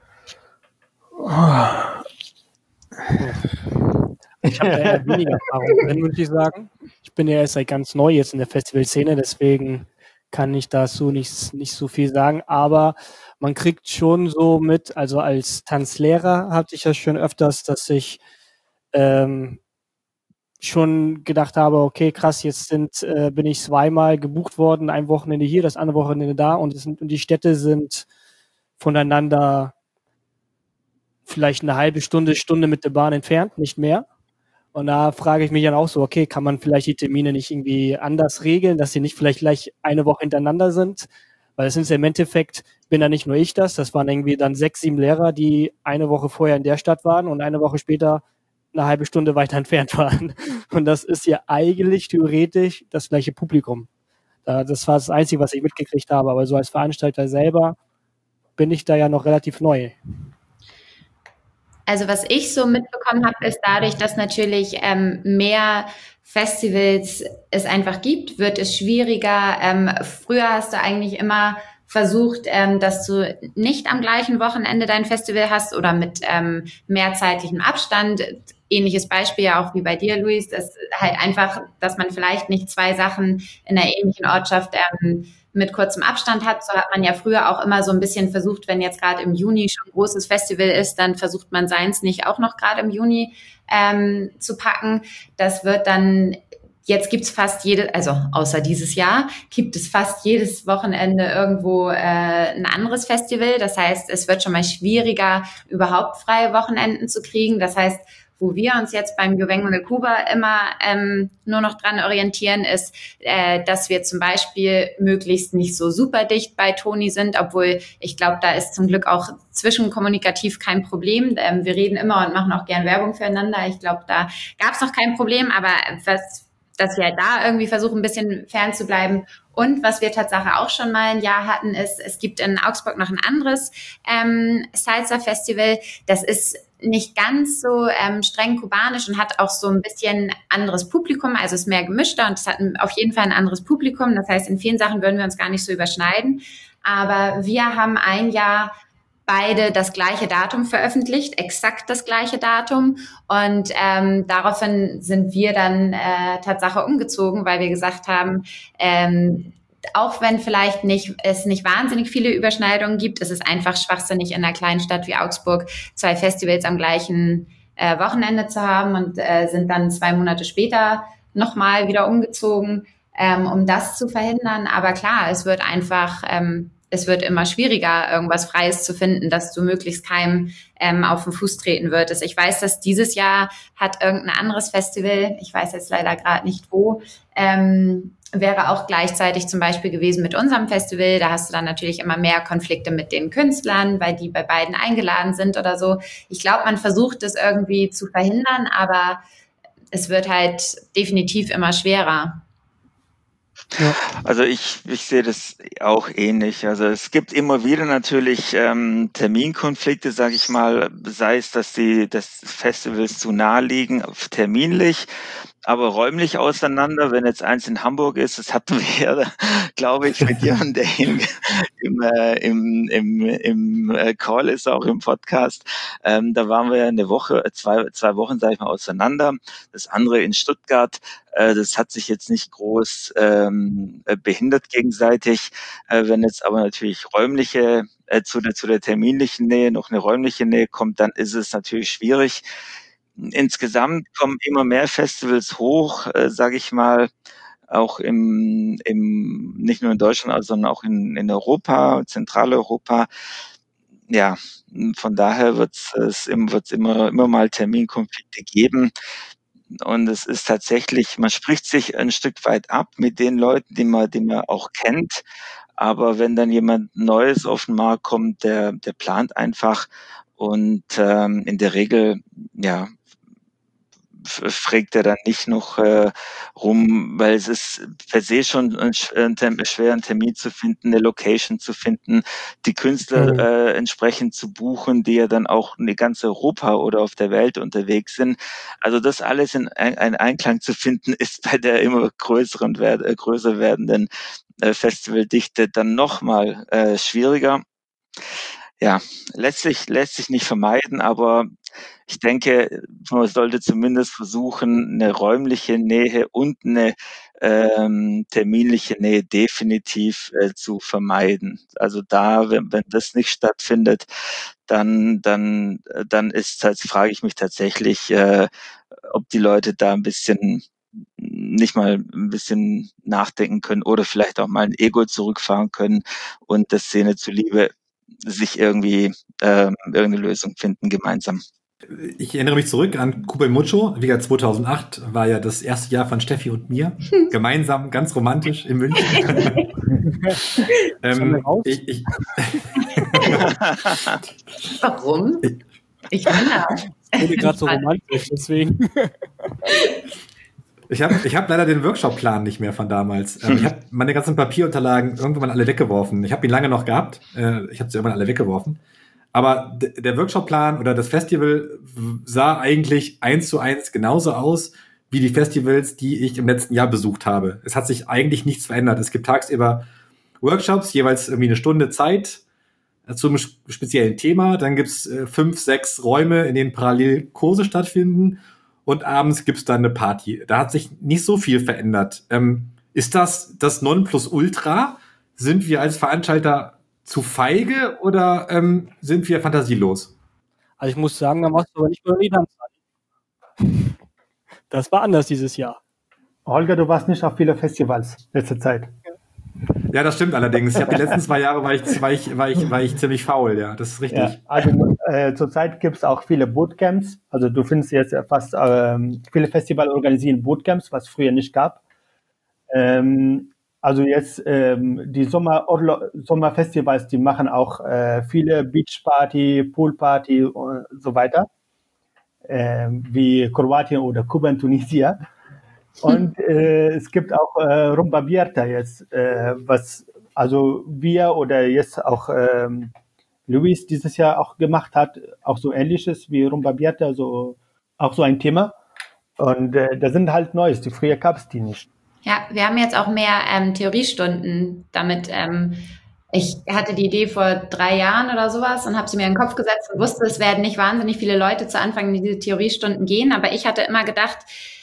Ich habe da eher weniger Erfahrung drin, würde ich sagen. Ich bin ja erst seit ganz neu jetzt in der Festivalszene, deswegen kann ich dazu nicht so viel sagen, aber man kriegt schon so mit, also als Tanzlehrer hatte ich das schon öfters, dass ich schon gedacht habe, okay, krass, jetzt bin ich zweimal gebucht worden, ein Wochenende hier, das andere Wochenende da und die Städte sind voneinander vielleicht eine halbe Stunde mit der Bahn entfernt, nicht mehr. Und da frage ich mich dann auch so, okay, kann man vielleicht die Termine nicht irgendwie anders regeln, dass sie nicht vielleicht gleich eine Woche hintereinander sind? Weil es sind ja im Endeffekt, bin ja nicht nur ich das waren irgendwie dann 6, 7 Lehrer, die eine Woche vorher in der Stadt waren und eine Woche später eine halbe Stunde weiter entfernt waren. Und das ist ja eigentlich theoretisch das gleiche Publikum. Das war das Einzige, was ich mitgekriegt habe. Aber so als Veranstalter selber bin ich da ja noch relativ neu. Also was ich so mitbekommen habe, ist dadurch, dass natürlich mehr Festivals es einfach gibt, wird es schwieriger. Früher hast du eigentlich immer versucht, dass du nicht am gleichen Wochenende dein Festival hast oder mit mehr zeitlichem Abstand. ähnliches Beispiel ja auch wie bei dir, Luis, dass halt einfach, dass man vielleicht nicht zwei Sachen in einer ähnlichen Ortschaft mit kurzem Abstand hat. So hat man ja früher auch immer so ein bisschen versucht, wenn jetzt gerade im Juni schon ein großes Festival ist, dann versucht man seins nicht auch noch gerade im Juni zu packen. Das wird dann, jetzt gibt's fast also außer dieses Jahr, gibt es fast jedes Wochenende irgendwo ein anderes Festival. Das heißt, es wird schon mal schwieriger, überhaupt freie Wochenenden zu kriegen. Das heißt, wo wir uns jetzt beim Juvengo de Cuba immer nur noch dran orientieren, ist, dass wir zum Beispiel möglichst nicht so super dicht bei Toni sind, obwohl ich glaube, da ist zum Glück auch zwischenkommunikativ kein Problem. Wir reden immer und machen auch gern Werbung füreinander. Ich glaube, da gab es noch kein Problem, aber dass wir halt da irgendwie versuchen, ein bisschen fern zu bleiben. Und was wir tatsächlich auch schon mal ein Jahr hatten, ist, es gibt in Augsburg noch ein anderes Salsa-Festival. Das ist nicht ganz so streng kubanisch und hat auch so ein bisschen anderes Publikum, also ist mehr gemischter und es hat auf jeden Fall ein anderes Publikum. Das heißt, in vielen Sachen würden wir uns gar nicht so überschneiden. Aber wir haben ein Jahr beide das gleiche Datum veröffentlicht, exakt das gleiche Datum. Und daraufhin sind wir dann Tatsache umgezogen, weil wir gesagt haben, auch wenn vielleicht es nicht wahnsinnig viele Überschneidungen gibt, ist es einfach schwachsinnig, in einer kleinen Stadt wie Augsburg 2 Festivals am gleichen Wochenende zu haben und sind dann 2 Monate später nochmal wieder umgezogen, um das zu verhindern. Aber klar, es wird einfach es wird immer schwieriger, irgendwas Freies zu finden, dass du möglichst keinem auf den Fuß treten würdest. Ich weiß, dass dieses Jahr hat irgendein anderes Festival, ich weiß jetzt leider gerade nicht wo, wäre auch gleichzeitig zum Beispiel gewesen mit unserem Festival. Da hast du dann natürlich immer mehr Konflikte mit den Künstlern, weil die bei beiden eingeladen sind oder so. Ich glaube, man versucht es irgendwie zu verhindern, aber es wird halt definitiv immer schwerer. Ja. Also ich sehe das auch ähnlich. Also es gibt immer wieder natürlich Terminkonflikte, sage ich mal, sei es, dass das Festivals zu nahe liegen, terminlich, aber räumlich auseinander. Wenn jetzt eins in Hamburg ist, das hatten wir ja, glaube ich, mit jemandem, der im Call ist, auch im Podcast. Da waren wir eine Woche, zwei Wochen, sage ich mal, auseinander. Das andere in Stuttgart. Das hat sich jetzt nicht groß behindert gegenseitig. Wenn jetzt aber natürlich räumliche zu der terminlichen Nähe noch eine räumliche Nähe kommt, dann ist es natürlich schwierig. Insgesamt kommen immer mehr Festivals hoch, sage ich mal, auch nicht nur in Deutschland, sondern auch in Europa, Zentraleuropa. Ja, von daher wird's immer mal Terminkonflikte geben. Und es ist tatsächlich, man spricht sich ein Stück weit ab mit den Leuten, die man auch kennt. Aber wenn dann jemand Neues auf den Markt kommt, der plant einfach und in der Regel, ja, fragt er dann nicht noch rum, weil es ist per se schon schwer, einen Termin zu finden, eine Location zu finden, die Künstler entsprechend zu buchen, die ja dann auch in ganz Europa oder auf der Welt unterwegs sind. Also das alles in Einklang zu finden, ist bei der immer größer werdenden Festivaldichte dann nochmal schwieriger. Ja, lässt sich nicht vermeiden, aber ich denke, man sollte zumindest versuchen, eine räumliche Nähe und eine terminliche Nähe definitiv zu vermeiden. Also da, wenn das nicht stattfindet, dann frage ich mich tatsächlich, ob die Leute da nicht mal ein bisschen nachdenken können oder vielleicht auch mal ein Ego zurückfahren können und der Szene zuliebe sich irgendwie irgendeine Lösung finden gemeinsam. Ich erinnere mich zurück an Cuba Mucho. 2008 war ja das erste Jahr von Steffi und mir. Gemeinsam, ganz romantisch in München. Warum? Ich wurde gerade so romantisch, deswegen. Ich hab leider den Workshop-Plan nicht mehr von damals. Ich habe meine ganzen Papierunterlagen irgendwann alle weggeworfen. Ich habe ihn lange noch gehabt. Ich habe sie irgendwann alle weggeworfen. Aber der Workshop-Plan oder das Festival sah eigentlich 1:1 genauso aus wie die Festivals, die ich im letzten Jahr besucht habe. Es hat sich eigentlich nichts verändert. Es gibt tagsüber Workshops, jeweils irgendwie eine Stunde Zeit zu einem speziellen Thema. Dann gibt's 5, 6 Räume, in denen parallel Kurse stattfinden. und abends gibt's dann eine Party. Da hat sich nicht so viel verändert. Ist das Nonplusultra? Sind wir als Veranstalter zu feige oder sind wir fantasielos? Also ich muss sagen, da machst du aber nicht nur die Tanz. Das war anders dieses Jahr. Holger, du warst nicht auf viele Festivals letzte Zeit. Ja, das stimmt allerdings. Ich habe die letzten 2 Jahre war ich ziemlich faul, ja, das ist richtig. Ja, also zurzeit gibt es auch viele Bootcamps. Also du findest jetzt fast viele Festivals organisieren Bootcamps, was früher nicht gab. Also jetzt die Sommerfestivals, die machen auch viele Beachparty, Poolparty und so weiter, wie Kroatien oder Kuba und Tunisia. Und es gibt auch Rumba Bierta jetzt, was also wir oder jetzt auch Luis dieses Jahr auch gemacht hat, auch so ähnliches wie Rumba Bierta, so auch so ein Thema. Und da sind halt Neues, die früher gab es die nicht. Ja, wir haben jetzt auch mehr Theoriestunden damit. Ich hatte die Idee vor 3 Jahren oder sowas und habe sie mir in den Kopf gesetzt und wusste, es werden nicht wahnsinnig viele Leute zu Anfang in diese Theoriestunden gehen. Aber ich hatte immer gedacht,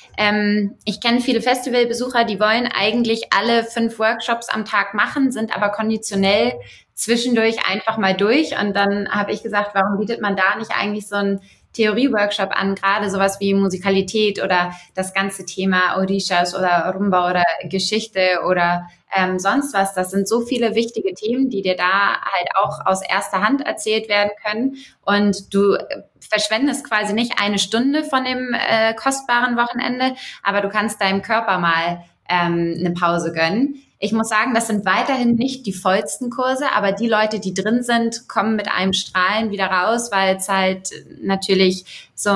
ich kenne viele Festivalbesucher, die wollen eigentlich alle 5 Workshops am Tag machen, sind aber konditionell zwischendurch einfach mal durch. Und dann habe ich gesagt, warum bietet man da nicht eigentlich so einen Theorie-Workshop an, gerade sowas wie Musikalität oder das ganze Thema Orishas oder Rumba oder Geschichte oder sonst was. Das sind so viele wichtige Themen, die dir da halt auch aus erster Hand erzählt werden können. Und du verschwendest quasi nicht 1 Stunde von dem kostbaren Wochenende, aber du kannst deinem Körper mal eine Pause gönnen. Ich muss sagen, das sind weiterhin nicht die vollsten Kurse, aber die Leute, die drin sind, kommen mit einem Strahlen wieder raus, weil es halt natürlich so,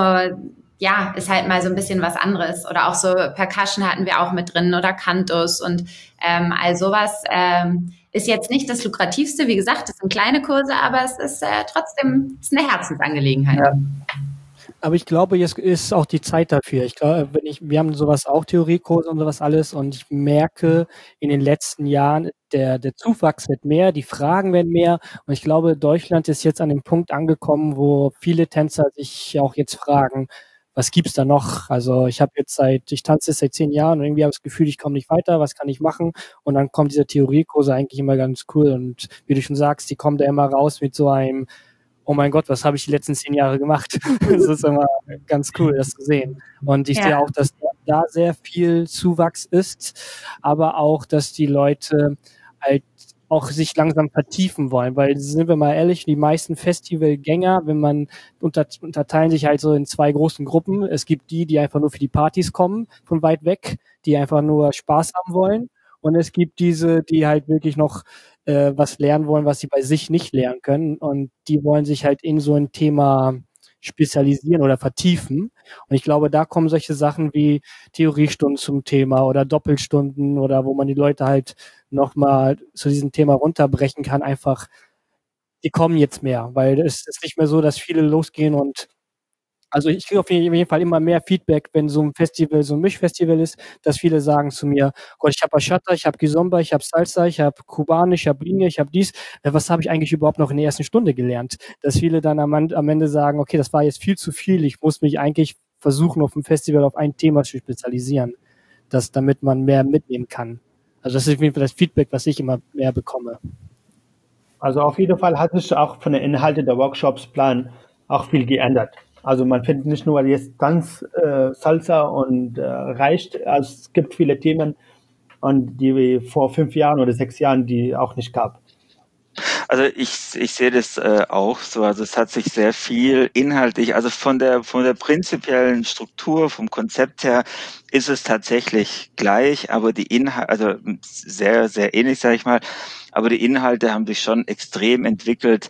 ja, ist halt mal so ein bisschen was anderes. Oder auch so Percussion hatten wir auch mit drin oder Cantus und all sowas. Ist jetzt nicht das Lukrativste, wie gesagt, das sind kleine Kurse, aber es ist trotzdem ist eine Herzensangelegenheit. Ja. Aber ich glaube, jetzt ist auch die Zeit dafür. Ich glaube, wir haben sowas auch, Theoriekurse und sowas alles, und ich merke in den letzten Jahren, der Zuwachs wird mehr, die Fragen werden mehr, und ich glaube, Deutschland ist jetzt an dem Punkt angekommen, wo viele Tänzer sich auch jetzt fragen, was gibt's da noch? Also ich tanze jetzt seit 10 Jahren und irgendwie habe ich das Gefühl, ich komme nicht weiter, was kann ich machen? Und dann kommen diese Theoriekurse eigentlich immer ganz cool, und wie du schon sagst, die kommen da immer raus mit so einem, oh mein Gott, was habe ich die letzten 10 Jahre gemacht? Das ist immer ganz cool, das zu sehen. Und ich sehe auch, dass da sehr viel Zuwachs ist, aber auch, dass die Leute halt auch sich langsam vertiefen wollen, weil, sind wir mal ehrlich, die meisten Festivalgänger, wenn man unterteilen sich halt so in 2 großen Gruppen. Es gibt die einfach nur für die Partys kommen, von weit weg, die einfach nur Spaß haben wollen. Und es gibt diese, die halt wirklich noch was lernen wollen, was sie bei sich nicht lernen können. Und die wollen sich halt in so ein Thema spezialisieren oder vertiefen. Und ich glaube, da kommen solche Sachen wie Theoriestunden zum Thema oder Doppelstunden oder wo man die Leute halt nochmal zu diesem Thema runterbrechen kann, einfach, die kommen jetzt mehr, weil es ist nicht mehr so, dass viele losgehen und also ich kriege auf jeden Fall immer mehr Feedback, wenn so ein Festival, so ein Mischfestival ist, dass viele sagen zu mir, Gott, ich habe Bachata, ich habe Kizomba, ich habe Salsa, ich habe Kubanisch, ich habe Linie, ich habe dies. Was habe ich eigentlich überhaupt noch in der ersten Stunde gelernt? Dass viele dann am Ende sagen, okay, das war jetzt viel zu viel, ich muss mich eigentlich versuchen, auf dem Festival auf ein Thema zu spezialisieren, damit man mehr mitnehmen kann. Also das ist auf jeden Fall das Feedback, was ich immer mehr bekomme. Also auf jeden Fall hat sich auch von den Inhalten der Workshopsplan auch viel geändert. Also man findet nicht nur jetzt Tanz, Salsa und reicht. Also es gibt viele Themen, und die vor 5 Jahren oder 6 Jahren, die auch nicht gab. Also ich sehe das auch so. Also es hat sich sehr viel inhaltlich, also von der prinzipiellen Struktur, vom Konzept her ist es tatsächlich gleich, aber die Inhalte, also sehr, sehr ähnlich, sage ich mal. Aber die Inhalte haben sich schon extrem entwickelt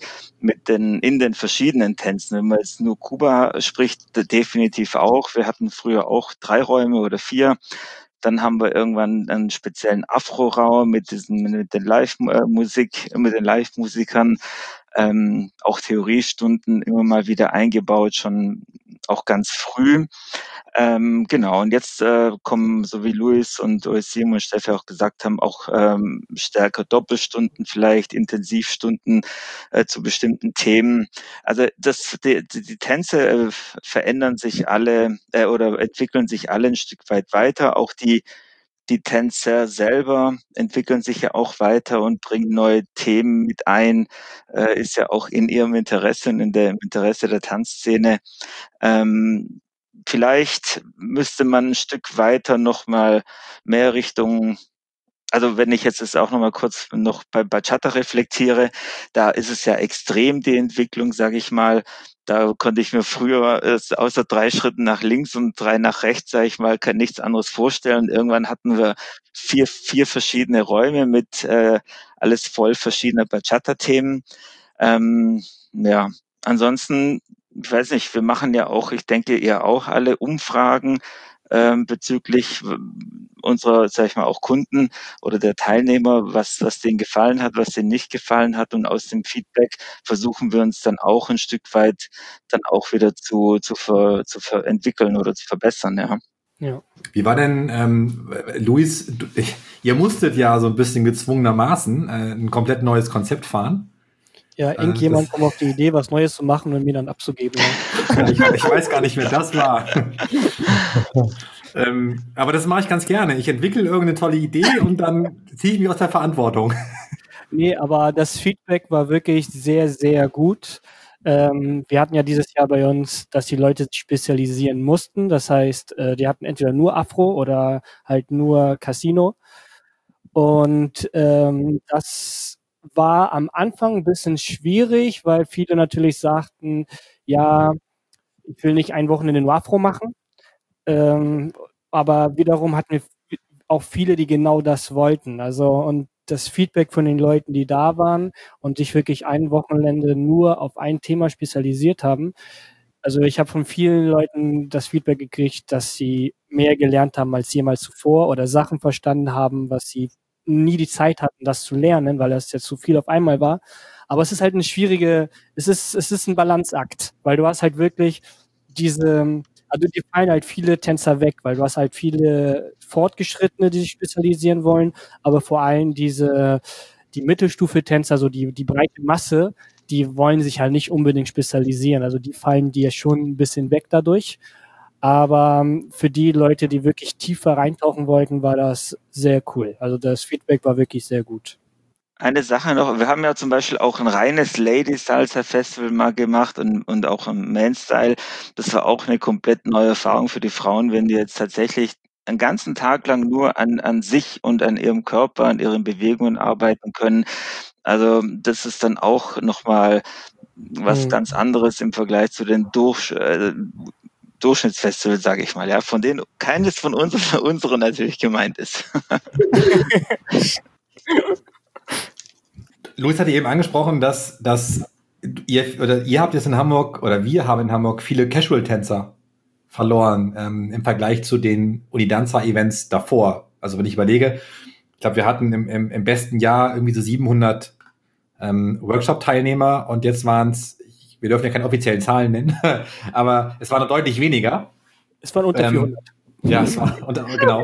in den verschiedenen Tänzen. Wenn man jetzt nur Kuba spricht, definitiv auch. Wir hatten früher auch 3 Räume oder 4. Dann haben wir irgendwann einen speziellen Afro-Raum mit den Live-Musikern. auch Theoriestunden immer mal wieder eingebaut, schon auch ganz früh. Genau, und jetzt kommen, so wie Luis und Simon und Steffi auch gesagt haben, auch stärker Doppelstunden, vielleicht Intensivstunden zu bestimmten Themen. Also die Tänze verändern sich alle oder entwickeln sich alle ein Stück weit weiter. Auch die Tänzer selber entwickeln sich ja auch weiter und bringen neue Themen mit ein, ist ja auch in ihrem Interesse und im Interesse der Tanzszene. Vielleicht müsste man ein Stück weiter nochmal mehr Richtung, also wenn ich jetzt auch nochmal kurz noch bei Bachata reflektiere, da ist es ja extrem die Entwicklung, sage ich mal. Da konnte ich mir früher außer 3 Schritten nach links und 3 nach rechts, sage ich mal, nichts anderes vorstellen. Irgendwann hatten wir vier verschiedene Räume mit alles voll verschiedener Bachata-Themen. Ja, ansonsten, ich weiß nicht, wir machen ja auch, ich denke, ihr auch alle Umfragen bezüglich unserer, sag ich mal, auch Kunden oder der Teilnehmer, was denen gefallen hat, was denen nicht gefallen hat. Und aus dem Feedback versuchen wir uns dann auch ein Stück weit dann auch wieder zu entwickeln oder zu verbessern, ja. Ja. Wie war denn, Luis, ihr musstet ja so ein bisschen gezwungenermaßen ein komplett neues Konzept fahren. Ja, irgendjemand kommt auf die Idee, was Neues zu machen und mir dann abzugeben. Ja. Ich weiß gar nicht, wer das war. Aber das mache ich ganz gerne. Ich entwickle irgendeine tolle Idee und dann ziehe ich mich aus der Verantwortung. Nee, aber das Feedback war wirklich sehr, sehr gut. Wir hatten ja dieses Jahr bei uns, dass die Leute sich spezialisieren mussten. Das heißt, die hatten entweder nur Afro oder halt nur Casino. Und das war am Anfang ein bisschen schwierig, weil viele natürlich sagten, ja, ich will nicht ein Wochenende nur Afro machen. Aber wiederum hatten wir auch viele, die genau das wollten. Also, und das Feedback von den Leuten, die da waren und sich wirklich ein Wochenende nur auf ein Thema spezialisiert haben. Also ich habe von vielen Leuten das Feedback gekriegt, dass sie mehr gelernt haben als jemals zuvor oder Sachen verstanden haben, was sie nie die Zeit hatten, das zu lernen, weil das jetzt zu viel auf einmal war. Aber es ist halt es ist ein Balanceakt, weil du hast halt wirklich also dir fallen halt viele Tänzer weg, weil du hast halt viele Fortgeschrittene, die sich spezialisieren wollen, aber vor allem die Mittelstufe-Tänzer, so die breite Masse, die wollen sich halt nicht unbedingt spezialisieren. Also die fallen dir schon ein bisschen weg dadurch. Aber für die Leute, die wirklich tiefer reintauchen wollten, war das sehr cool. Also das Feedback war wirklich sehr gut. Eine Sache noch, wir haben ja zum Beispiel auch ein reines Lady-Salsa-Festival mal gemacht und auch im Man-Style. Das war auch eine komplett neue Erfahrung für die Frauen, wenn die jetzt tatsächlich einen ganzen Tag lang nur an sich und an ihrem Körper, an ihren Bewegungen arbeiten können. Also das ist dann auch nochmal was ganz anderes im Vergleich zu den Durchschnittsfestival, sage ich mal, ja, von denen keines von unseren natürlich gemeint ist. Luis hatte eben angesprochen, dass ihr habt jetzt in Hamburg oder wir haben in Hamburg viele Casual-Tänzer verloren im Vergleich zu den Unidanza-Events davor. Also wenn ich überlege, ich glaube, wir hatten im besten Jahr irgendwie so 700 Workshop-Teilnehmer und jetzt waren es, wir dürfen ja keine offiziellen Zahlen nennen, aber es waren noch deutlich weniger. Es waren unter 400. Ja, es war genau.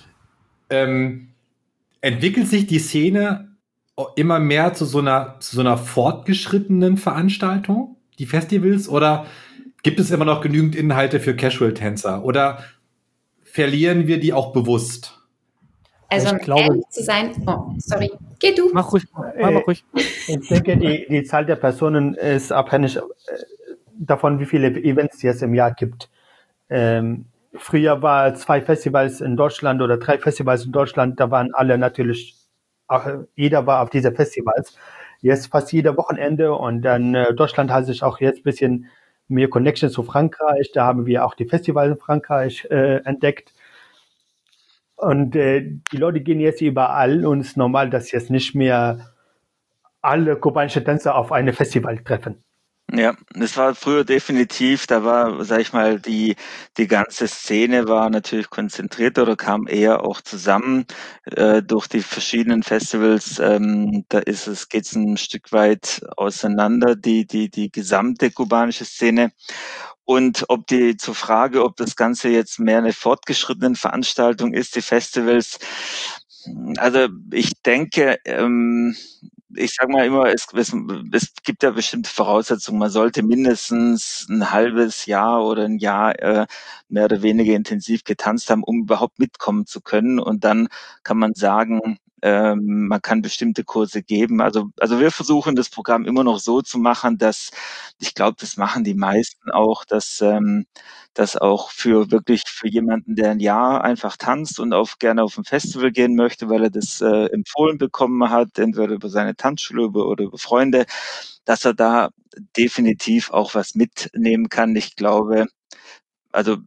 Entwickelt sich die Szene immer mehr zu so einer fortgeschrittenen Veranstaltung, die Festivals, oder gibt es immer noch genügend Inhalte für Casual-Tänzer oder verlieren wir die auch bewusst? Also um ehrlich zu sein, sorry, geh du. Mach ruhig. Ich denke, die Zahl der Personen ist abhängig davon, wie viele Events es im Jahr gibt. Früher war 2 Festivals in Deutschland oder 3 Festivals in Deutschland, da waren alle natürlich, jeder war auf diese Festivals. Jetzt fast jeder Wochenende und dann Deutschland hat sich auch jetzt ein bisschen mehr Connection zu Frankreich. Da haben wir auch die Festivals in Frankreich entdeckt. Und die Leute gehen jetzt überall und es ist normal, dass jetzt nicht mehr alle kubanische Tänzer auf einem Festival treffen. Ja, das war früher definitiv, da war, sag ich mal, die ganze Szene war natürlich konzentriert oder kam eher auch zusammen durch die verschiedenen Festivals. Da geht's ein Stück weit auseinander, die gesamte kubanische Szene. Und zur Frage, ob das Ganze jetzt mehr eine fortgeschrittene Veranstaltung ist, die Festivals. Also ich denke, ich sage mal immer, es gibt ja bestimmte Voraussetzungen. Man sollte mindestens ein halbes Jahr oder ein Jahr mehr oder weniger intensiv getanzt haben, um überhaupt mitkommen zu können. Und dann kann man sagen, man kann bestimmte Kurse geben. Also wir versuchen das Programm immer noch so zu machen, dass, ich glaube, das machen die meisten auch, dass das auch für jemanden, der ein Jahr einfach tanzt und auch gerne auf ein Festival gehen möchte, weil er das empfohlen bekommen hat, entweder über seine Tanzschule oder über Freunde, dass er da definitiv auch was mitnehmen kann. Ich glaube, also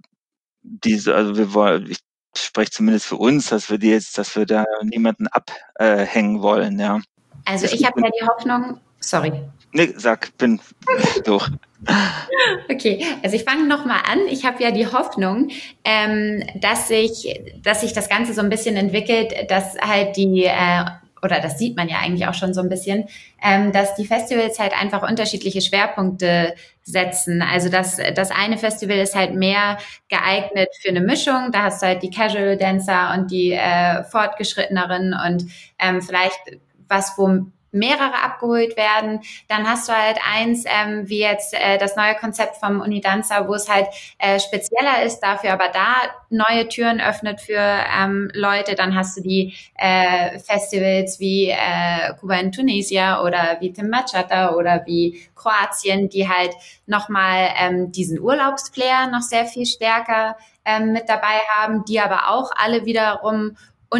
ich spreche zumindest für uns, dass wir da niemanden abhängen wollen, ja. Also ich habe ja die Hoffnung, sorry. Nee, bin durch. Okay, also ich fange nochmal an. Ich habe ja die Hoffnung, dass sich das Ganze so ein bisschen entwickelt, dass halt oder das sieht man ja eigentlich auch schon so ein bisschen, dass die Festivals halt einfach unterschiedliche Schwerpunkte setzen. Also das eine Festival ist halt mehr geeignet für eine Mischung. Da hast du halt die Casual Dancer und die Fortgeschritteneren und vielleicht was, wo mehrere abgeholt werden. Dann hast du halt eins, wie jetzt das neue Konzept vom Unidanza, wo es halt spezieller ist, dafür aber da neue Türen öffnet für Leute. Dann hast du die Festivals wie Kuba in Tunisia oder wie Timbachata oder wie Kroatien, die halt nochmal diesen Urlaubsflair noch sehr viel stärker mit dabei haben, die aber auch alle wiederum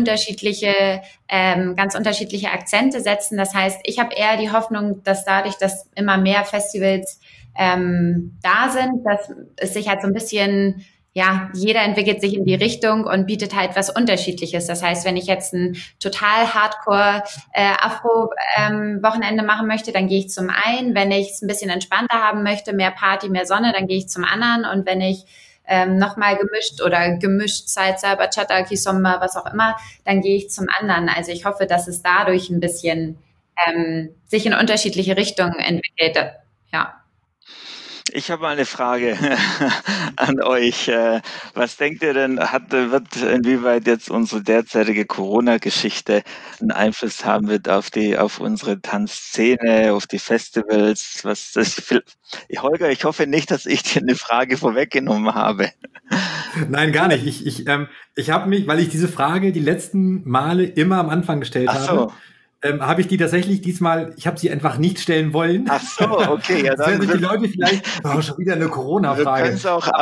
ganz unterschiedliche Akzente setzen. Das heißt, ich habe eher die Hoffnung, dass dadurch, dass immer mehr Festivals da sind, dass es sich halt so ein bisschen, ja, jeder entwickelt sich in die Richtung und bietet halt was Unterschiedliches. Das heißt, wenn ich jetzt ein total Hardcore Afro-Wochenende machen möchte, dann gehe ich zum einen. Wenn ich es ein bisschen entspannter haben möchte, mehr Party, mehr Sonne, dann gehe ich zum anderen. Und wenn ich nochmal gemischt Salsa, Bachata, Kizomba, was auch immer, dann gehe ich zum anderen. Also ich hoffe, dass es dadurch ein bisschen sich in unterschiedliche Richtungen entwickelt. Ja. Ich habe eine Frage an euch. Was denkt ihr denn, wird inwieweit jetzt unsere derzeitige Corona-Geschichte einen Einfluss haben wird auf unsere Tanzszene, auf die Festivals? Holger, ich hoffe nicht, dass ich dir eine Frage vorweggenommen habe. Nein, gar nicht. Ich habe mich, weil ich diese Frage die letzten Male immer am Anfang gestellt habe, habe ich die tatsächlich diesmal, ich habe sie einfach nicht stellen wollen. Ach so, okay. Ja, dann sind die Leute vielleicht, schon wieder eine Corona-Frage.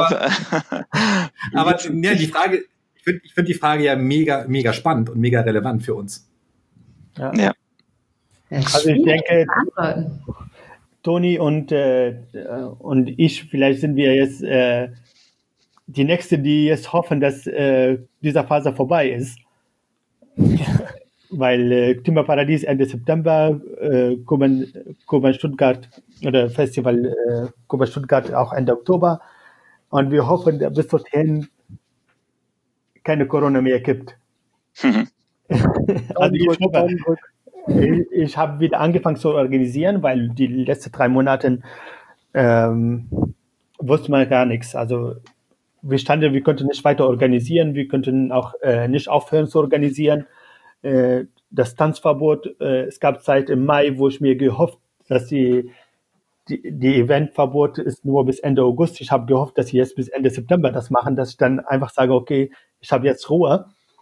Aber ja, die Frage, ich finde die Frage ja mega, mega spannend und mega relevant für uns. Ja. Also ich denke, Toni und ich, vielleicht sind wir jetzt die Nächste, die jetzt hoffen, dass diese Phase vorbei ist. Weil Timber Paradies Ende September, Kuba Stuttgart oder Festival Kuba Stuttgart auch Ende Oktober. Und wir hoffen, dass bis dorthin keine Corona mehr gibt. Also ich habe wieder angefangen zu organisieren, weil die letzten 3 Monate wusste man gar nichts. Also wir konnten nicht weiter organisieren, wir konnten auch nicht aufhören zu organisieren. Das Tanzverbot, es gab Zeit im Mai, wo ich mir gehofft, dass die Eventverbot ist nur bis Ende August. Ich habe gehofft, dass sie jetzt bis Ende September das machen, dass ich dann einfach sage, okay, ich habe jetzt Ruhe.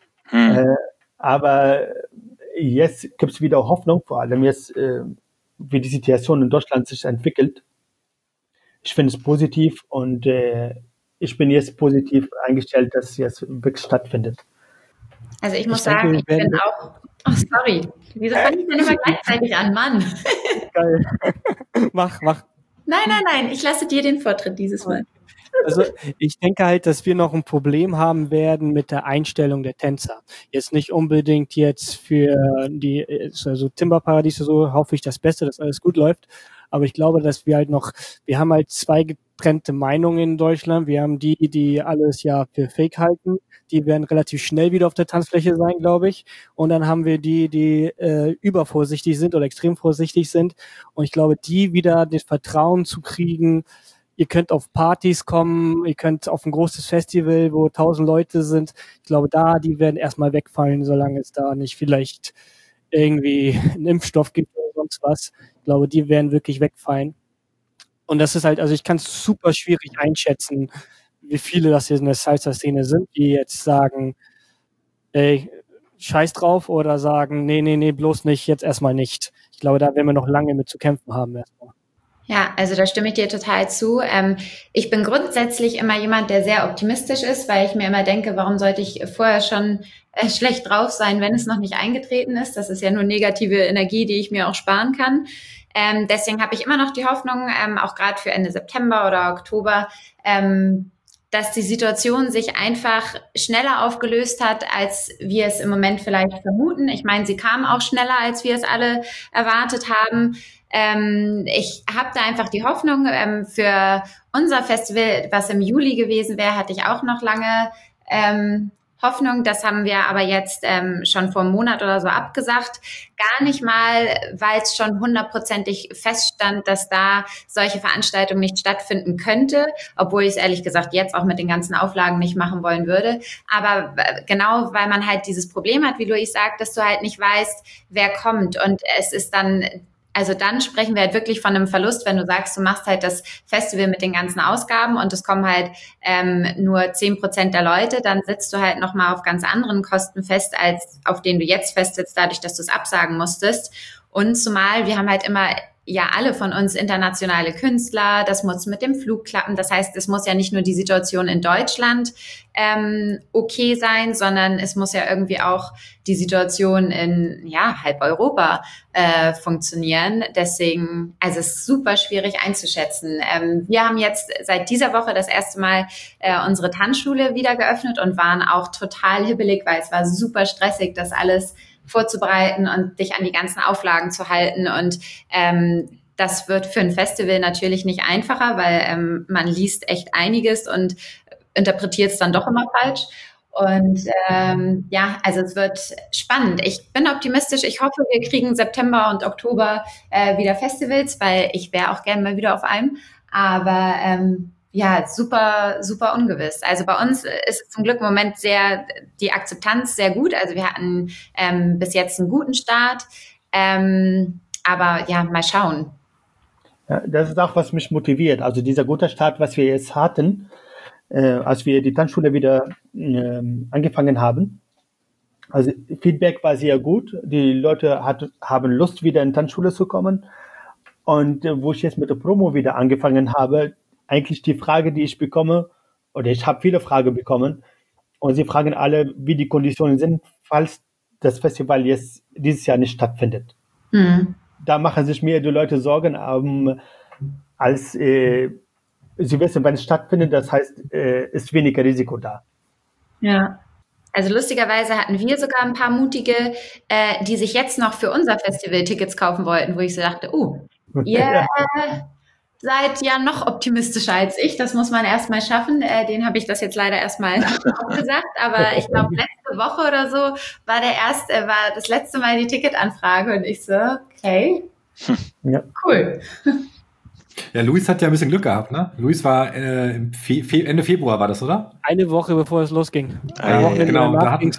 Aber jetzt gibt es wieder Hoffnung, vor allem jetzt, wie die Situation in Deutschland sich entwickelt. Ich finde es positiv und ich bin jetzt positiv eingestellt, dass es jetzt wirklich stattfindet. Also ich muss sagen, ich bin auch... Oh, sorry. Wieso fange ich denn immer gleichzeitig an, Mann? Geil. Mach. Nein. Ich lasse dir den Vortritt dieses Mal. Also ich denke halt, dass wir noch ein Problem haben werden mit der Einstellung der Tänzer. Jetzt nicht unbedingt jetzt für also Timber Paradies, so hoffe ich das Beste, dass alles gut läuft. Aber ich glaube, dass wir haben halt zwei getrennte Meinungen in Deutschland. Wir haben die alles ja für Fake halten. Die werden relativ schnell wieder auf der Tanzfläche sein, glaube ich. Und dann haben wir die übervorsichtig sind oder extrem vorsichtig sind. Und ich glaube, die wieder das Vertrauen zu kriegen, ihr könnt auf Partys kommen, ihr könnt auf ein großes Festival, wo 1000 Leute sind. Ich glaube, die werden erstmal wegfallen, solange es da nicht vielleicht irgendwie einen Impfstoff gibt oder sonst was. Ich glaube, die werden wirklich wegfallen. Und das ist halt, also ich kann es super schwierig einschätzen, wie viele das hier in der Salsa-Szene sind, die jetzt sagen, ey, scheiß drauf, oder sagen, nee, bloß nicht, jetzt erstmal nicht. Ich glaube, da werden wir noch lange mit zu kämpfen haben erstmal. Ja, also da stimme ich dir total zu. Ich bin grundsätzlich immer jemand, der sehr optimistisch ist, weil ich mir immer denke, warum sollte ich vorher schon schlecht drauf sein, wenn es noch nicht eingetreten ist? Das ist ja nur negative Energie, die ich mir auch sparen kann. Deswegen habe ich immer noch die Hoffnung, auch gerade für Ende September oder Oktober, dass die Situation sich einfach schneller aufgelöst hat, als wir es im Moment vielleicht vermuten. Ich meine, sie kam auch schneller, als wir es alle erwartet haben. Ich habe da einfach die Hoffnung, für unser Festival, was im Juli gewesen wäre, hatte ich auch noch lange Hoffnung. Das haben wir aber jetzt schon vor einem Monat oder so abgesagt. Gar nicht mal, weil es schon 100%ig feststand, dass da solche Veranstaltungen nicht stattfinden könnte, obwohl ich es ehrlich gesagt jetzt auch mit den ganzen Auflagen nicht machen wollen würde. Aber genau, weil man halt dieses Problem hat, wie Luis sagt, dass du halt nicht weißt, wer kommt. Und es ist dann... Also dann sprechen wir halt wirklich von einem Verlust, wenn du sagst, du machst halt das Festival mit den ganzen Ausgaben und es kommen halt nur 10% der Leute, dann sitzt du halt nochmal auf ganz anderen Kosten fest, als auf denen du jetzt festsitzt, dadurch, dass du es absagen musstest. Und zumal wir haben halt immer ja alle von uns internationale Künstler, das muss mit dem Flug klappen. Das heißt, es muss ja nicht nur die Situation in Deutschland okay sein, sondern es muss ja irgendwie auch die Situation in halb Europa funktionieren. Deswegen, also es ist super schwierig einzuschätzen. Wir haben jetzt seit dieser Woche das erste Mal unsere Tanzschule wieder geöffnet und waren auch total hibbelig, weil es war super stressig, das alles vorzubereiten und dich an die ganzen Auflagen zu halten. Und das wird für ein Festival natürlich nicht einfacher, weil man liest echt einiges und interpretiert es dann doch immer falsch. Und also es wird spannend. Ich bin optimistisch. Ich hoffe, wir kriegen September und Oktober wieder Festivals, weil ich wäre auch gerne mal wieder auf einem. Aber super, super ungewiss. Also bei uns ist es zum Glück im Moment die Akzeptanz sehr gut. Also wir hatten bis jetzt einen guten Start. Aber ja, mal schauen. Ja, das ist auch, was mich motiviert. Also dieser gute Start, was wir jetzt hatten, als wir die Tanzschule wieder angefangen haben. Also Feedback war sehr gut. Die Leute haben Lust, wieder in die Tanzschule zu kommen. Und wo ich jetzt mit der Promo wieder angefangen habe, eigentlich die Frage, die ich bekomme, oder ich habe viele Fragen bekommen, und sie fragen alle, wie die Konditionen sind, falls das Festival jetzt dieses Jahr nicht stattfindet. Mhm. Da machen sich mehr die Leute Sorgen, als sie wissen, wenn es stattfindet, das heißt, ist weniger Risiko da. Ja. Also lustigerweise hatten wir sogar ein paar Mutige, die sich jetzt noch für unser Festival Tickets kaufen wollten, wo ich so dachte, ihr seid ja noch optimistischer als ich. Das muss man erstmal schaffen. Den habe ich das jetzt leider erstmal gesagt. Aber ich glaube, letzte Woche oder so war das letzte Mal die Ticketanfrage. Und ich so, okay, cool. Ja, Luis hat ja ein bisschen Glück gehabt, ne? Luis war Ende Februar war das, oder? Eine Woche, bevor es losging. Genau.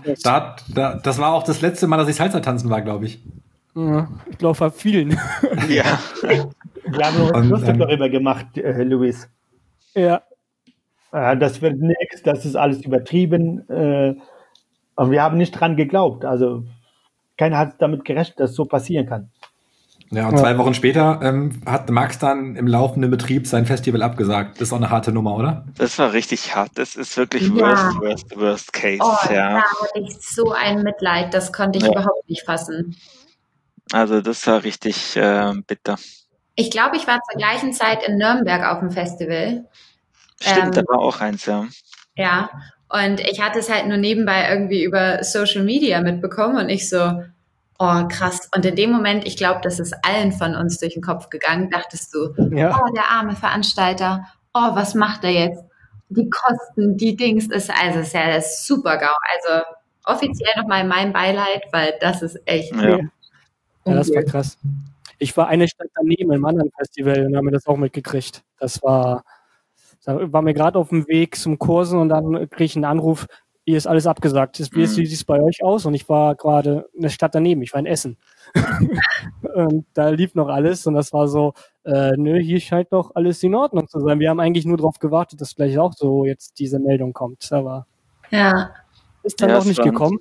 Das war auch das letzte Mal, dass ich Salsa tanzen war, glaube ich. Ja, ich glaube, bei vielen. Ja. Wir haben uns lustig darüber gemacht, Luis. Ja. Das wird nichts, das ist alles übertrieben. Und wir haben nicht dran geglaubt. Also keiner hat damit gerechnet, dass so passieren kann. Ja, und 2 Wochen später hat Max dann im laufenden Betrieb sein Festival abgesagt. Das ist auch eine harte Nummer, oder? Das war richtig hart. Das ist wirklich worst case. Da hatte ich so ein Mitleid. Das konnte ich überhaupt nicht fassen. Also das war richtig bitter. Ich glaube, ich war zur gleichen Zeit in Nürnberg auf dem Festival. Stimmt, da war auch eins, ja. Ja, und ich hatte es halt nur nebenbei irgendwie über Social Media mitbekommen und ich so, oh krass. Und in dem Moment, ich glaube, das ist allen von uns durch den Kopf gegangen, dachtest du, Ja. oh, der arme Veranstalter, oh, was macht er jetzt? Die Kosten, die Dings, ist ja das super GAU. Also offiziell nochmal mein Beileid, weil das ist echt Ja. Ja, das war krass. Ich war eine Stadt daneben im anderen Festival und haben mir das auch mitgekriegt. Da war mir gerade auf dem Weg zum Kursen und dann kriege ich einen Anruf, hier ist alles abgesagt. Wie sieht es bei euch aus? Und ich war gerade eine Stadt daneben, ich war in Essen. Und da lief noch alles und das war so, nö, hier scheint doch alles in Ordnung zu sein. Wir haben eigentlich nur darauf gewartet, dass gleich auch so jetzt diese Meldung kommt. Aber Ja. ist dann Ja, auch nicht spannend. gekommen.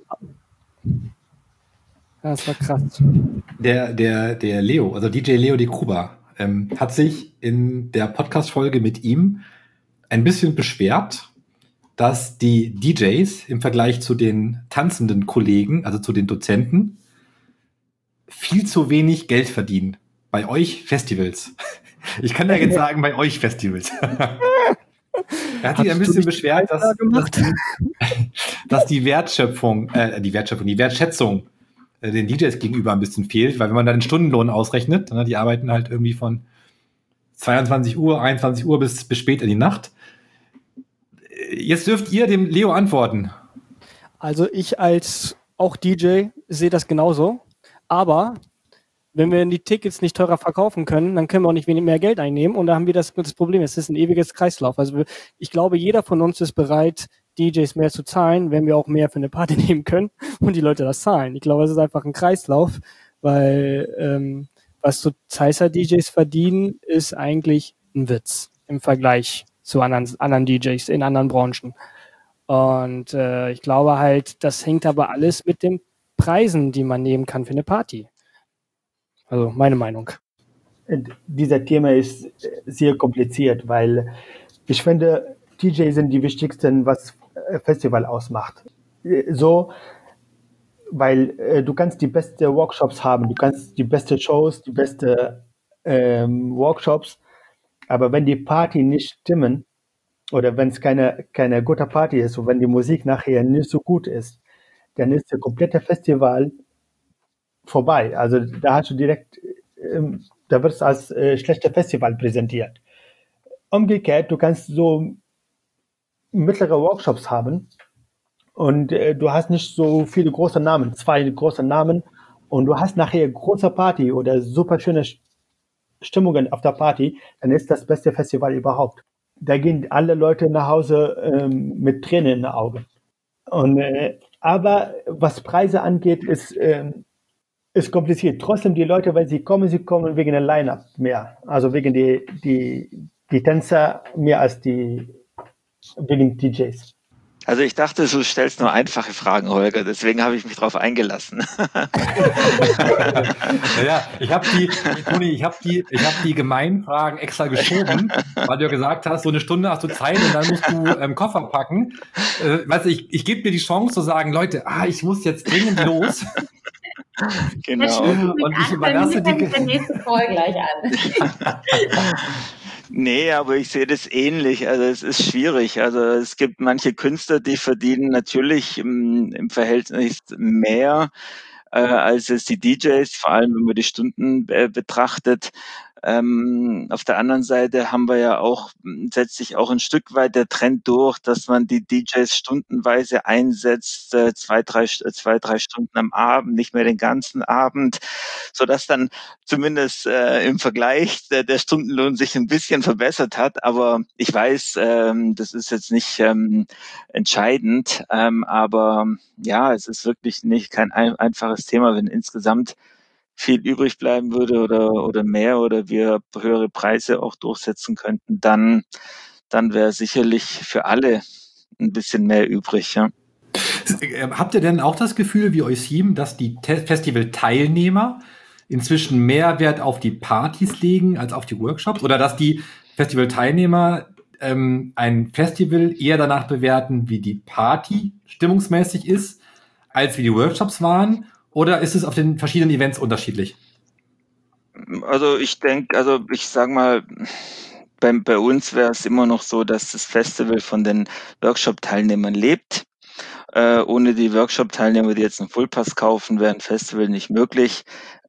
Ja, das war krass. Der Leo, also DJ Leo Di Cuba, hat sich in der Podcast-Folge mit ihm ein bisschen beschwert, dass die DJs im Vergleich zu den tanzenden Kollegen, also zu den Dozenten, viel zu wenig Geld verdienen. Bei euch Festivals. Ich kann ja jetzt sagen, bei euch Festivals. Er hat sich ein bisschen beschwert, dass die Wertschöpfung den DJs gegenüber ein bisschen fehlt, weil wenn man da den Stundenlohn ausrechnet, ne, die arbeiten halt irgendwie von 22 Uhr, 21 Uhr bis spät in die Nacht. Jetzt dürft ihr dem Leo antworten. Also ich als auch DJ sehe das genauso, aber wenn wir die Tickets nicht teurer verkaufen können, dann können wir auch nicht mehr Geld einnehmen und da haben wir das Problem, es ist ein ewiges Kreislauf. Also ich glaube, jeder von uns ist bereit, DJs mehr zu zahlen, wenn wir auch mehr für eine Party nehmen können und die Leute das zahlen. Ich glaube, es ist einfach ein Kreislauf, weil was so Salsa-DJs verdienen, ist eigentlich ein Witz im Vergleich zu anderen DJs in anderen Branchen. Und ich glaube halt, das hängt aber alles mit den Preisen, die man nehmen kann für eine Party. Also meine Meinung. Dieser Thema ist sehr kompliziert, weil ich finde, DJs sind die wichtigsten, was Festival ausmacht. So, weil du kannst die besten Workshops haben, du kannst die besten Shows, die besten Workshops, aber wenn die Party nicht stimmen oder wenn es keine gute Party ist und wenn die Musik nachher nicht so gut ist, dann ist das komplette Festival vorbei. Also da hast du direkt, da wird es als schlechter Festival präsentiert. Umgekehrt, du kannst so mittlere Workshops haben und du hast nicht so viele große Namen, 2 große Namen und du hast nachher große Party oder super schöne Stimmungen auf der Party, dann ist das beste Festival überhaupt. Da gehen alle Leute nach Hause mit Tränen in den Augen. Und, aber was Preise angeht, ist kompliziert. Trotzdem, die Leute, wenn sie kommen wegen der Line-Up mehr. Also wegen die Tänzer mehr als wegen DJs. Also ich dachte, du stellst nur einfache Fragen, Holger, deswegen habe ich mich darauf eingelassen. Naja, ich habe die gemeinen Fragen extra geschoben, weil du ja gesagt hast, so eine Stunde hast du Zeit und dann musst du Koffer packen. Weißt du, ich gebe dir die Chance zu sagen, Leute, ich muss jetzt dringend los. Genau. Und ich überlasse die nächste Folge gleich an. Nee, aber ich sehe das ähnlich. Also es ist schwierig. Also es gibt manche Künstler, die verdienen natürlich im Verhältnis mehr als es die DJs, vor allem wenn man die Stunden betrachtet. Auf der anderen Seite haben wir ja auch, setzt sich auch ein Stück weit der Trend durch, dass man die DJs stundenweise einsetzt, 2-3 Stunden am Abend, nicht mehr den ganzen Abend, sodass dann zumindest im Vergleich der Stundenlohn sich ein bisschen verbessert hat. Aber ich weiß, das ist jetzt nicht entscheidend, aber ja, es ist wirklich kein einfaches Thema, wenn insgesamt viel übrig bleiben würde oder mehr oder wir höhere Preise auch durchsetzen könnten, dann wäre sicherlich für alle ein bisschen mehr übrig. Ja. Habt ihr denn auch das Gefühl, wie Eusim, dass die Festival-Teilnehmer inzwischen mehr Wert auf die Partys legen als auf die Workshops? Oder dass die Festival-Teilnehmer ein Festival eher danach bewerten, wie die Party stimmungsmäßig ist, als wie die Workshops waren? Oder ist es auf den verschiedenen Events unterschiedlich? Also ich denke, ich sage mal, bei uns wäre es immer noch so, dass das Festival von den Workshop-Teilnehmern lebt. Ohne die Workshop-Teilnehmer, die jetzt einen Fullpass kaufen, wäre ein Festival nicht möglich.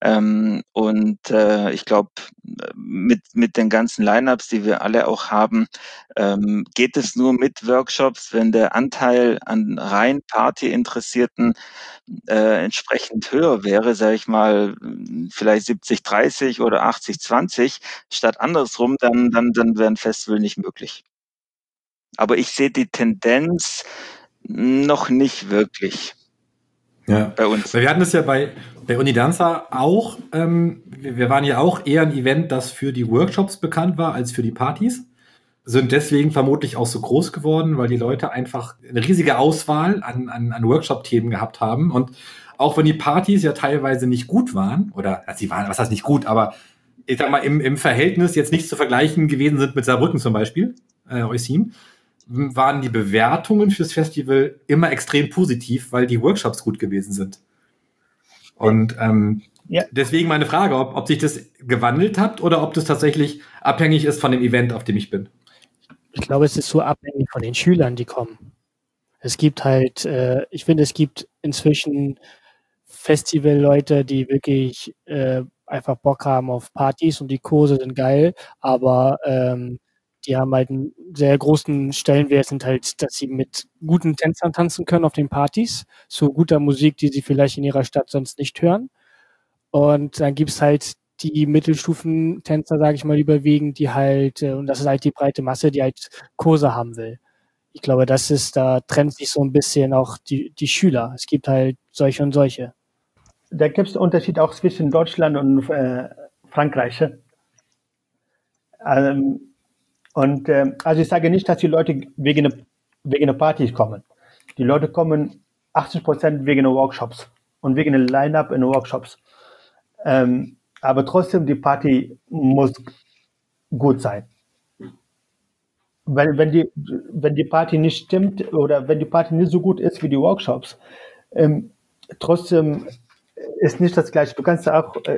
Ich glaube, mit den ganzen Lineups, die wir alle auch haben, geht es nur mit Workshops, wenn der Anteil an rein Party-Interessierten entsprechend höher wäre, sage ich mal, vielleicht 70-30 oder 80-20, statt andersrum, dann wäre ein Festival nicht möglich. Aber ich sehe die Tendenz noch nicht wirklich bei uns. Wir hatten es ja bei Unidanza auch. Wir waren ja auch eher ein Event, das für die Workshops bekannt war als für die Partys. Sind deswegen vermutlich auch so groß geworden, weil die Leute einfach eine riesige Auswahl an Workshop-Themen gehabt haben. Und auch wenn die Partys ja teilweise nicht gut waren, oder sie waren, was heißt nicht gut, aber ich sag mal, im Verhältnis jetzt nicht zu vergleichen gewesen sind mit Saarbrücken zum Beispiel, Eusim, waren die Bewertungen fürs Festival immer extrem positiv, weil die Workshops gut gewesen sind. Und deswegen meine Frage, ob sich das gewandelt hat oder ob das tatsächlich abhängig ist von dem Event, auf dem ich bin. Ich glaube, es ist so abhängig von den Schülern, die kommen. Es gibt halt, ich finde, es gibt inzwischen Festivalleute, die wirklich einfach Bock haben auf Partys und die Kurse sind geil, aber die haben halt einen sehr großen Stellenwert, sind halt, dass sie mit guten Tänzern tanzen können auf den Partys, zu guter Musik, die sie vielleicht in ihrer Stadt sonst nicht hören. Und dann gibt's halt die Mittelstufentänzer, sage ich mal, überwiegend, die halt, und das ist halt die breite Masse, die halt Kurse haben will. Ich glaube, da trennt sich so ein bisschen auch die Schüler. Es gibt halt solche und solche. Da gibt es einen Unterschied auch zwischen Deutschland und Frankreich. Also ich sage nicht, dass die Leute wegen einer Partys kommen. Die Leute kommen 80% wegen der Workshops und wegen der Line-Up in den Workshops. Aber trotzdem, die Party muss gut sein. Wenn die Party nicht stimmt oder wenn die Party nicht so gut ist wie die Workshops, trotzdem ist nicht das Gleiche. Du kannst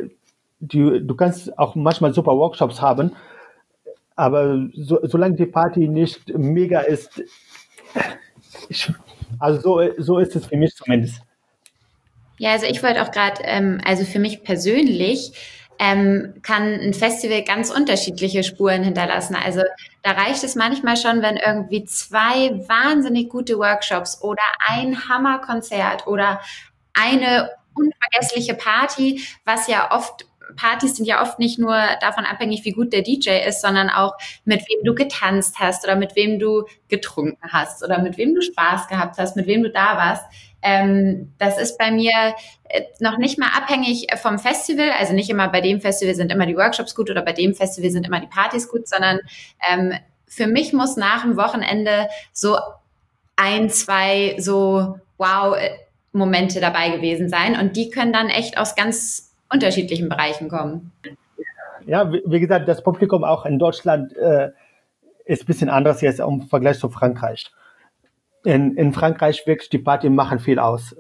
auch manchmal super Workshops haben, aber solange die Party nicht mega ist, so ist es für mich zumindest. Ja, also ich wollte auch gerade, also für mich persönlich kann ein Festival ganz unterschiedliche Spuren hinterlassen. Also da reicht es manchmal schon, wenn irgendwie 2 wahnsinnig gute Workshops oder ein Hammerkonzert oder eine unvergessliche Party, Partys sind ja oft nicht nur davon abhängig, wie gut der DJ ist, sondern auch mit wem du getanzt hast oder mit wem du getrunken hast oder mit wem du Spaß gehabt hast, mit wem du da warst. Das ist bei mir noch nicht mal abhängig vom Festival, also nicht immer bei dem Festival sind immer die Workshops gut oder bei dem Festival sind immer die Partys gut, sondern für mich muss nach dem Wochenende so 1, 2 so Wow-Momente dabei gewesen sein und die können dann echt aus ganz unterschiedlichen Bereichen kommen. Ja, wie gesagt, das Publikum auch in Deutschland ist ein bisschen anders jetzt im Vergleich zu Frankreich. In Frankreich wirklich die Party machen viel aus.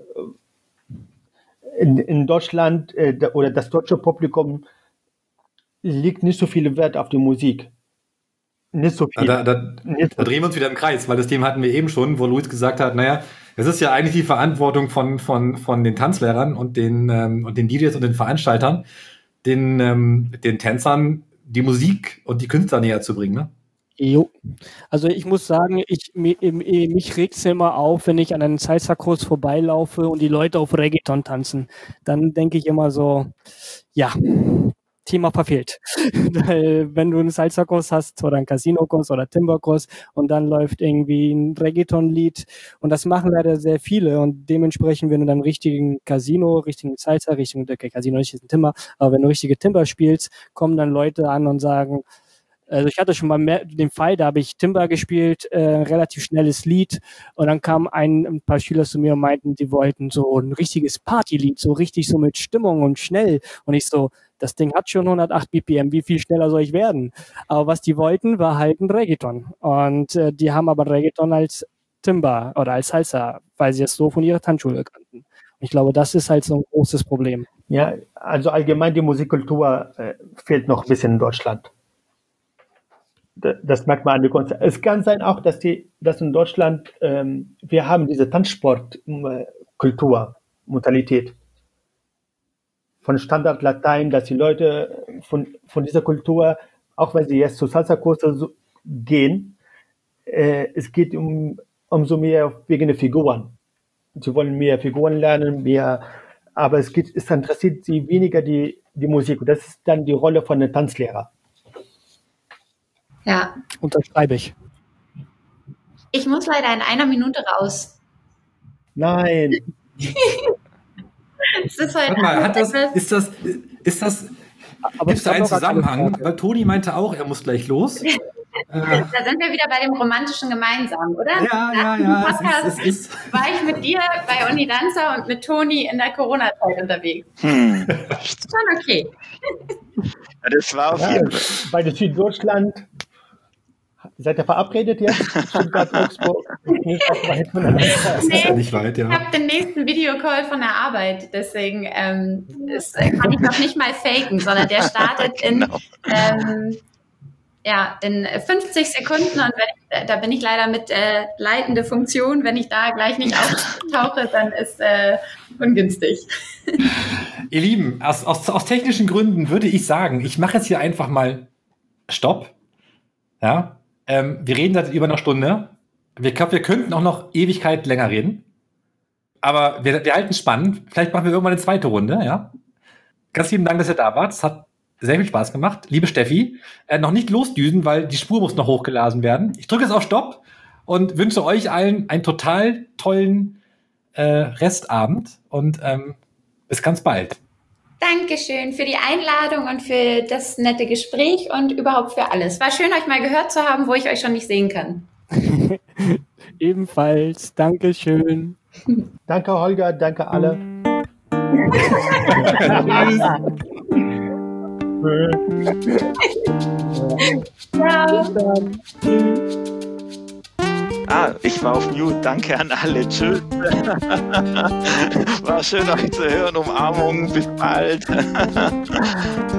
In Deutschland oder das deutsche Publikum legt nicht so viel Wert auf die Musik. Nicht so viel. Da drehen wir uns wieder im Kreis, weil das Thema hatten wir eben schon, wo Luis gesagt hat, naja, es ist ja eigentlich die Verantwortung von den Tanzlehrern und den DJs und den Veranstaltern, den Tänzern die Musik und die Künstler näher zu bringen, ne? Jo. Also ich muss sagen, mich regt es immer auf, wenn ich an einem Salsa-Kurs vorbeilaufe und die Leute auf Reggaeton tanzen. Dann denke ich immer so, ja, Thema verfehlt. Weil wenn du einen Salsa-Kurs hast oder einen Casino-Kurs oder Timber-Kurs und dann läuft irgendwie ein Reggaeton-Lied und das machen leider sehr viele und dementsprechend, wenn du dann richtigen Casino, richtigen Salsa, Casino nicht ist ein Timber, aber wenn du richtige Timber spielst, kommen dann Leute an und sagen, also ich hatte schon mal den Fall, da habe ich Timber gespielt, relativ schnelles Lied und dann kamen ein paar Schüler zu mir und meinten, die wollten so ein richtiges Partylied, so richtig so mit Stimmung und schnell und ich so, das Ding hat schon 108 BPM, wie viel schneller soll ich werden? Aber was die wollten, war halt ein Reggaeton und die haben aber Reggaeton als Timber oder als Salsa, weil sie es so von ihrer Tanzschule kannten. Und ich glaube, das ist halt so ein großes Problem. Ja, also allgemein die Musikkultur fehlt noch ein bisschen in Deutschland. Das merkt man an der Kunst. Es kann sein auch, dass in Deutschland, wir haben diese Tanzsportkultur, Modalität. Von Standard Latein, dass die Leute von dieser Kultur, auch wenn sie jetzt zu Salsa-Kurse gehen, es geht umso mehr wegen der Figuren. Sie wollen mehr Figuren lernen, aber es interessiert sie weniger die Musik. Und das ist dann die Rolle von einem Tanzlehrer. Ja. Unterschreibe ich. Ich muss leider in 1 Minute raus. Nein. Warte mal, ist das gibt es da einen Zusammenhang? Weil Toni meinte auch, er muss gleich los. Da sind wir wieder bei dem romantischen Gemeinsam, oder? Ja. Es ist. War ich mit dir bei Unidanza und mit Toni in der Corona-Zeit unterwegs. Schon okay. Ja, das war auf jeden Fall. Bei der Süddeutschland. Seid ihr verabredet jetzt? Stuttgart, Augsburg? Das ist ja nicht weit, ja. Ich habe den nächsten Videocall von der Arbeit, deswegen kann ich noch nicht mal faken, sondern der startet in 50 Sekunden und da bin ich leider mit leitende Funktion. Wenn ich da gleich nicht auftauche, dann ist ungünstig. Ihr Lieben, aus technischen Gründen würde ich sagen, ich mache jetzt hier einfach mal Stopp. Ja. Wir reden seit über 1 Stunde. Wir könnten auch noch Ewigkeit länger reden. Aber wir halten es spannend. Vielleicht machen wir irgendwann eine zweite Runde, ja. Ganz lieben Dank, dass ihr da wart. Es hat sehr viel Spaß gemacht. Liebe Steffi, noch nicht losdüsen, weil die Spur muss noch hochgeladen werden. Ich drücke jetzt auf Stopp und wünsche euch allen einen total tollen Restabend und bis ganz bald. Dankeschön für die Einladung und für das nette Gespräch und überhaupt für alles. War schön, euch mal gehört zu haben, wo ich euch schon nicht sehen kann. Ebenfalls. Dankeschön. Danke, Holger. Danke, alle. Ciao. Bis dann. Tschüss. Ich war auf Mute. Danke an alle. Tschüss. War schön, euch zu hören. Umarmung. Bis bald.